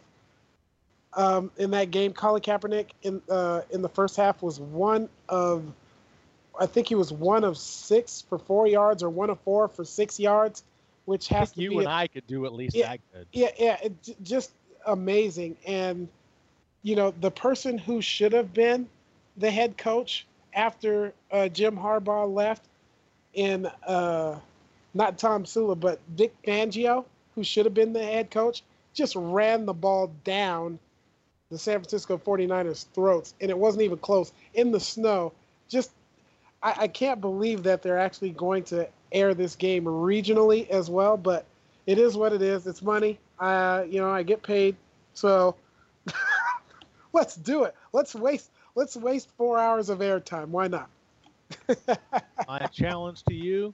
um, in that game. Colin Kaepernick in uh, in the first half was one of, I think he was one of six for four yards or one of four for six yards, which has I think to you be and a, I could do at least yeah, that good. Yeah, yeah, it, just amazing. And you know, the person who should have been the head coach after uh, Jim Harbaugh left, in uh, not Tom Sula, but Vic Fangio, who should have been the head coach, just ran the ball down the San Francisco 49ers' throats, and it wasn't even close, in the snow. Just, I, I can't believe that they're actually going to air this game regionally as well, but it is what it is. It's money. Uh, you know, I get paid, so let's do it. Let's waste let's waste four hours of airtime. Why not? My challenge to you: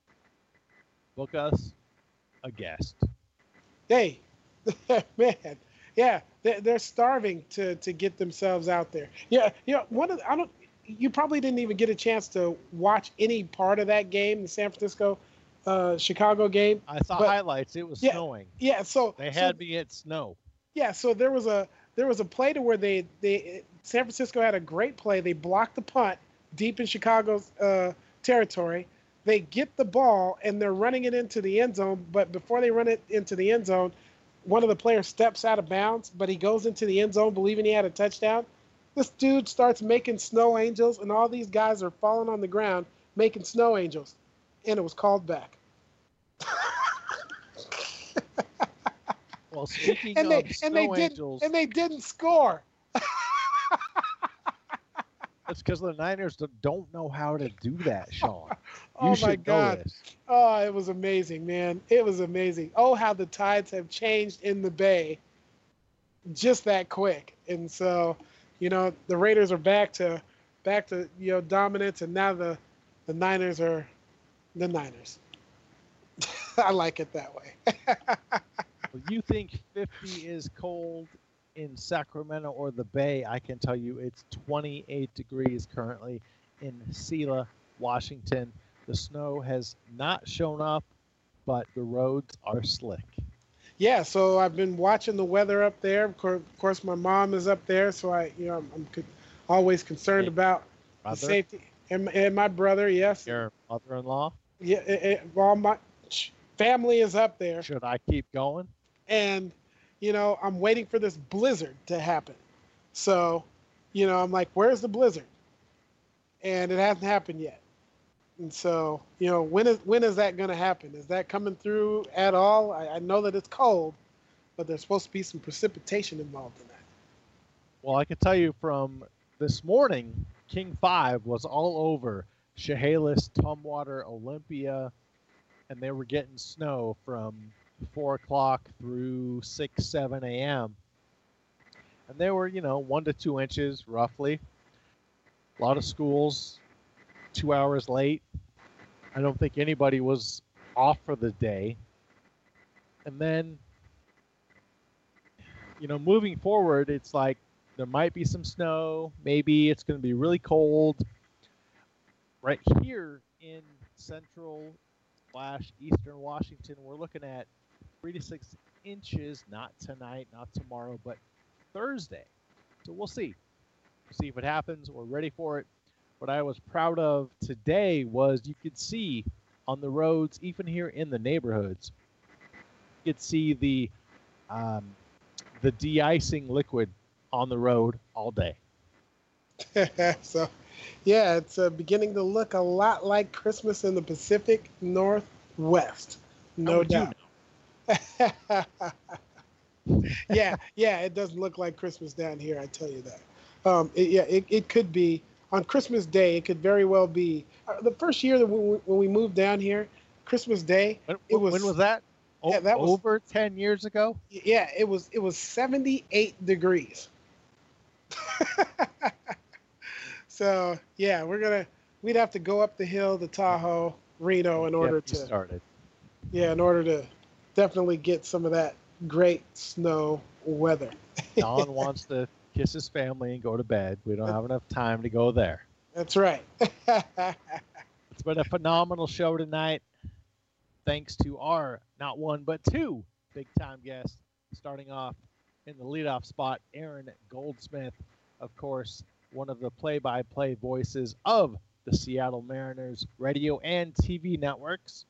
book us a guest. Hey, man, yeah, they're, they're starving to to get themselves out there. Yeah, you know, one of the, I don't. You probably didn't even get a chance to watch any part of that game, the San Francisco, uh, Chicago game. I saw but, highlights. It was yeah, snowing. Yeah, so they had so, me at snow. Yeah, so there was a there was a play to where they they San Francisco had a great play. They blocked the punt deep in Chicago's uh, territory. They get the ball and they're running it into the end zone. But before they run it into the end zone, one of the players steps out of bounds, but he goes into the end zone believing he had a touchdown. This dude starts making snow angels, and all these guys are falling on the ground making snow angels, and it was called back. Well, speaking and of they, snow and they angels, did, and they didn't score. That's because the Niners don't know how to do that, Sean. You Oh should my know God! this. Oh, it was amazing, man. It was amazing. Oh, how the tides have changed in the Bay, just that quick. And so, you know, the Raiders are back to back to you know dominance, and now the the Niners are the Niners. I like it that way. Well, you think fifty is cold in Sacramento or the Bay? I can tell you it's twenty-eight degrees currently in Selah, Washington. The snow has not shown up, but the roads are slick. Yeah, so I've been watching the weather up there. Of course, of course my mom is up there, so I, you know, I'm, I'm co- always concerned Hey, about brother? the safety. And, and my brother, yes. Your mother-in-law? Yeah, it, it, well, my family is up there. Should I keep going? And, you know, I'm waiting for this blizzard to happen. So, you know, I'm like, where's the blizzard? And it hasn't happened yet. And so, you know, when is when is that going to happen? Is that coming through at all? I, I know that it's cold, but there's supposed to be some precipitation involved in that. Well, I can tell you from this morning, King five was all over Chehalis, Tumwater, Olympia, and they were getting snow from four o'clock through six, seven a.m. And they were, you know, one to two inches roughly. A lot of schools two hours late. I don't think anybody was off for the day. And then, you know, moving forward, it's like there might be some snow. Maybe it's going to be really cold. Right here in central slash eastern Washington, we're looking at three to six inches, not tonight, not tomorrow, but Thursday. So we'll see. We'll see if it happens. We're ready for it. What I was proud of today was you could see on the roads, even here in the neighborhoods. You could see the um, the de-icing liquid on the road all day. So, yeah, it's uh, beginning to look a lot like Christmas in the Pacific Northwest. No doubt. yeah, yeah, it doesn't look like Christmas down here, I tell you that. Um, it, yeah, it, it could be. On Christmas Day, it could very well be. Uh, the first year that we, when we moved down here, Christmas Day, when, it was. When was that? O- yeah, that was over ten years ago? Yeah, it was It was seventy-eight degrees. So, yeah, we're going to, we'd have to go up the hill to Tahoe, Reno in order to. started. Yeah, in order to definitely get some of that great snow weather. Don wants to kiss his family and go to bed. We don't have enough time to go there. That's right. It's been a phenomenal show tonight. Thanks to our not one but two big-time guests. Starting off in the leadoff spot, Aaron Goldsmith, of course, one of the play-by-play voices of the Seattle Mariners radio and T V networks,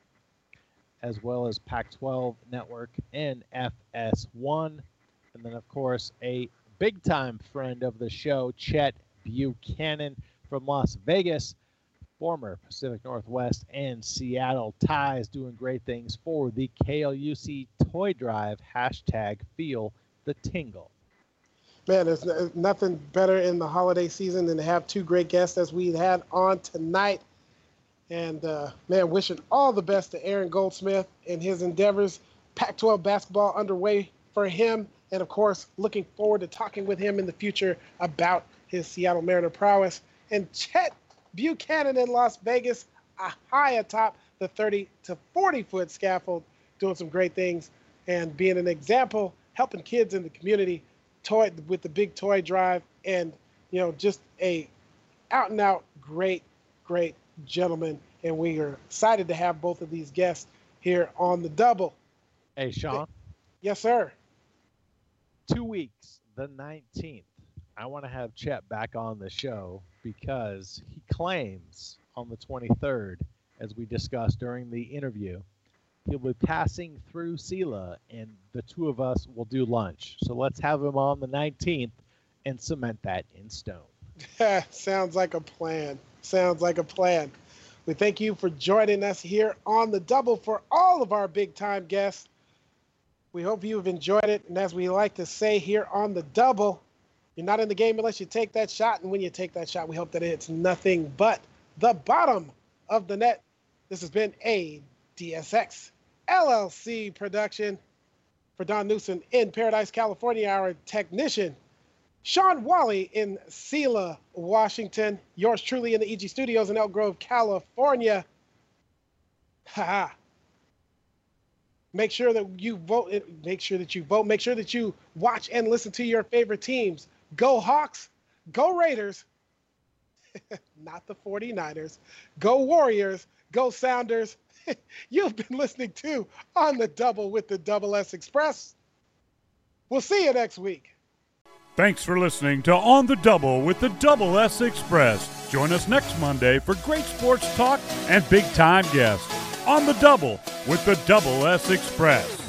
as well as Pac twelve Network and F S one. And then, of course, a big-time friend of the show, Chet Buchanan from Las Vegas, former Pacific Northwest and Seattle ties, doing great things for the K L U C Toy Drive, hashtag Feel the Tingle. Man, there's nothing better in the holiday season than to have two great guests as we had on tonight. And, uh, man, wishing all the best to Aaron Goldsmith and his endeavors. Pac twelve basketball underway for him. And, of course, looking forward to talking with him in the future about his Seattle Mariner prowess. And Chet Buchanan in Las Vegas, a high atop the thirty to forty foot scaffold, doing some great things and being an example, helping kids in the community toy with the big toy drive, and, you know, just a out and out great, great gentleman. And we are excited to have both of these guests here on the double. Hey, Sean. Yes, sir. Two weeks, the nineteenth. I want to have Chet back on the show because he claims on the twenty-third, as we discussed during the interview, he'll be passing through Sela and the two of us will do lunch. So let's have him on the nineteenth and cement that in stone. Sounds like a plan. Sounds like a plan. We thank you for joining us here on the double for all of our big time guests. We hope you've enjoyed it. And as we like to say here on the double, you're not in the game unless you take that shot. And when you take that shot, we hope that it's nothing but the bottom of the net. This has been a D S X L L C production. For Don Newsom in Paradise, California, our technician, Sean Wally in Sela, Washington. Yours truly in the E G Studios in Elk Grove, California. Ha Make sure that you vote. Make sure that you vote. Make sure that you watch and listen to your favorite teams. Go Hawks. Go Raiders. Not the forty-niners. Go Warriors. Go Sounders. You've been listening to On the Double with the Double S Express. We'll see you next week. Thanks for listening to On the Double with the Double S Express. Join us next Monday for great sports talk and big-time guests. On the Double with the Double S Express.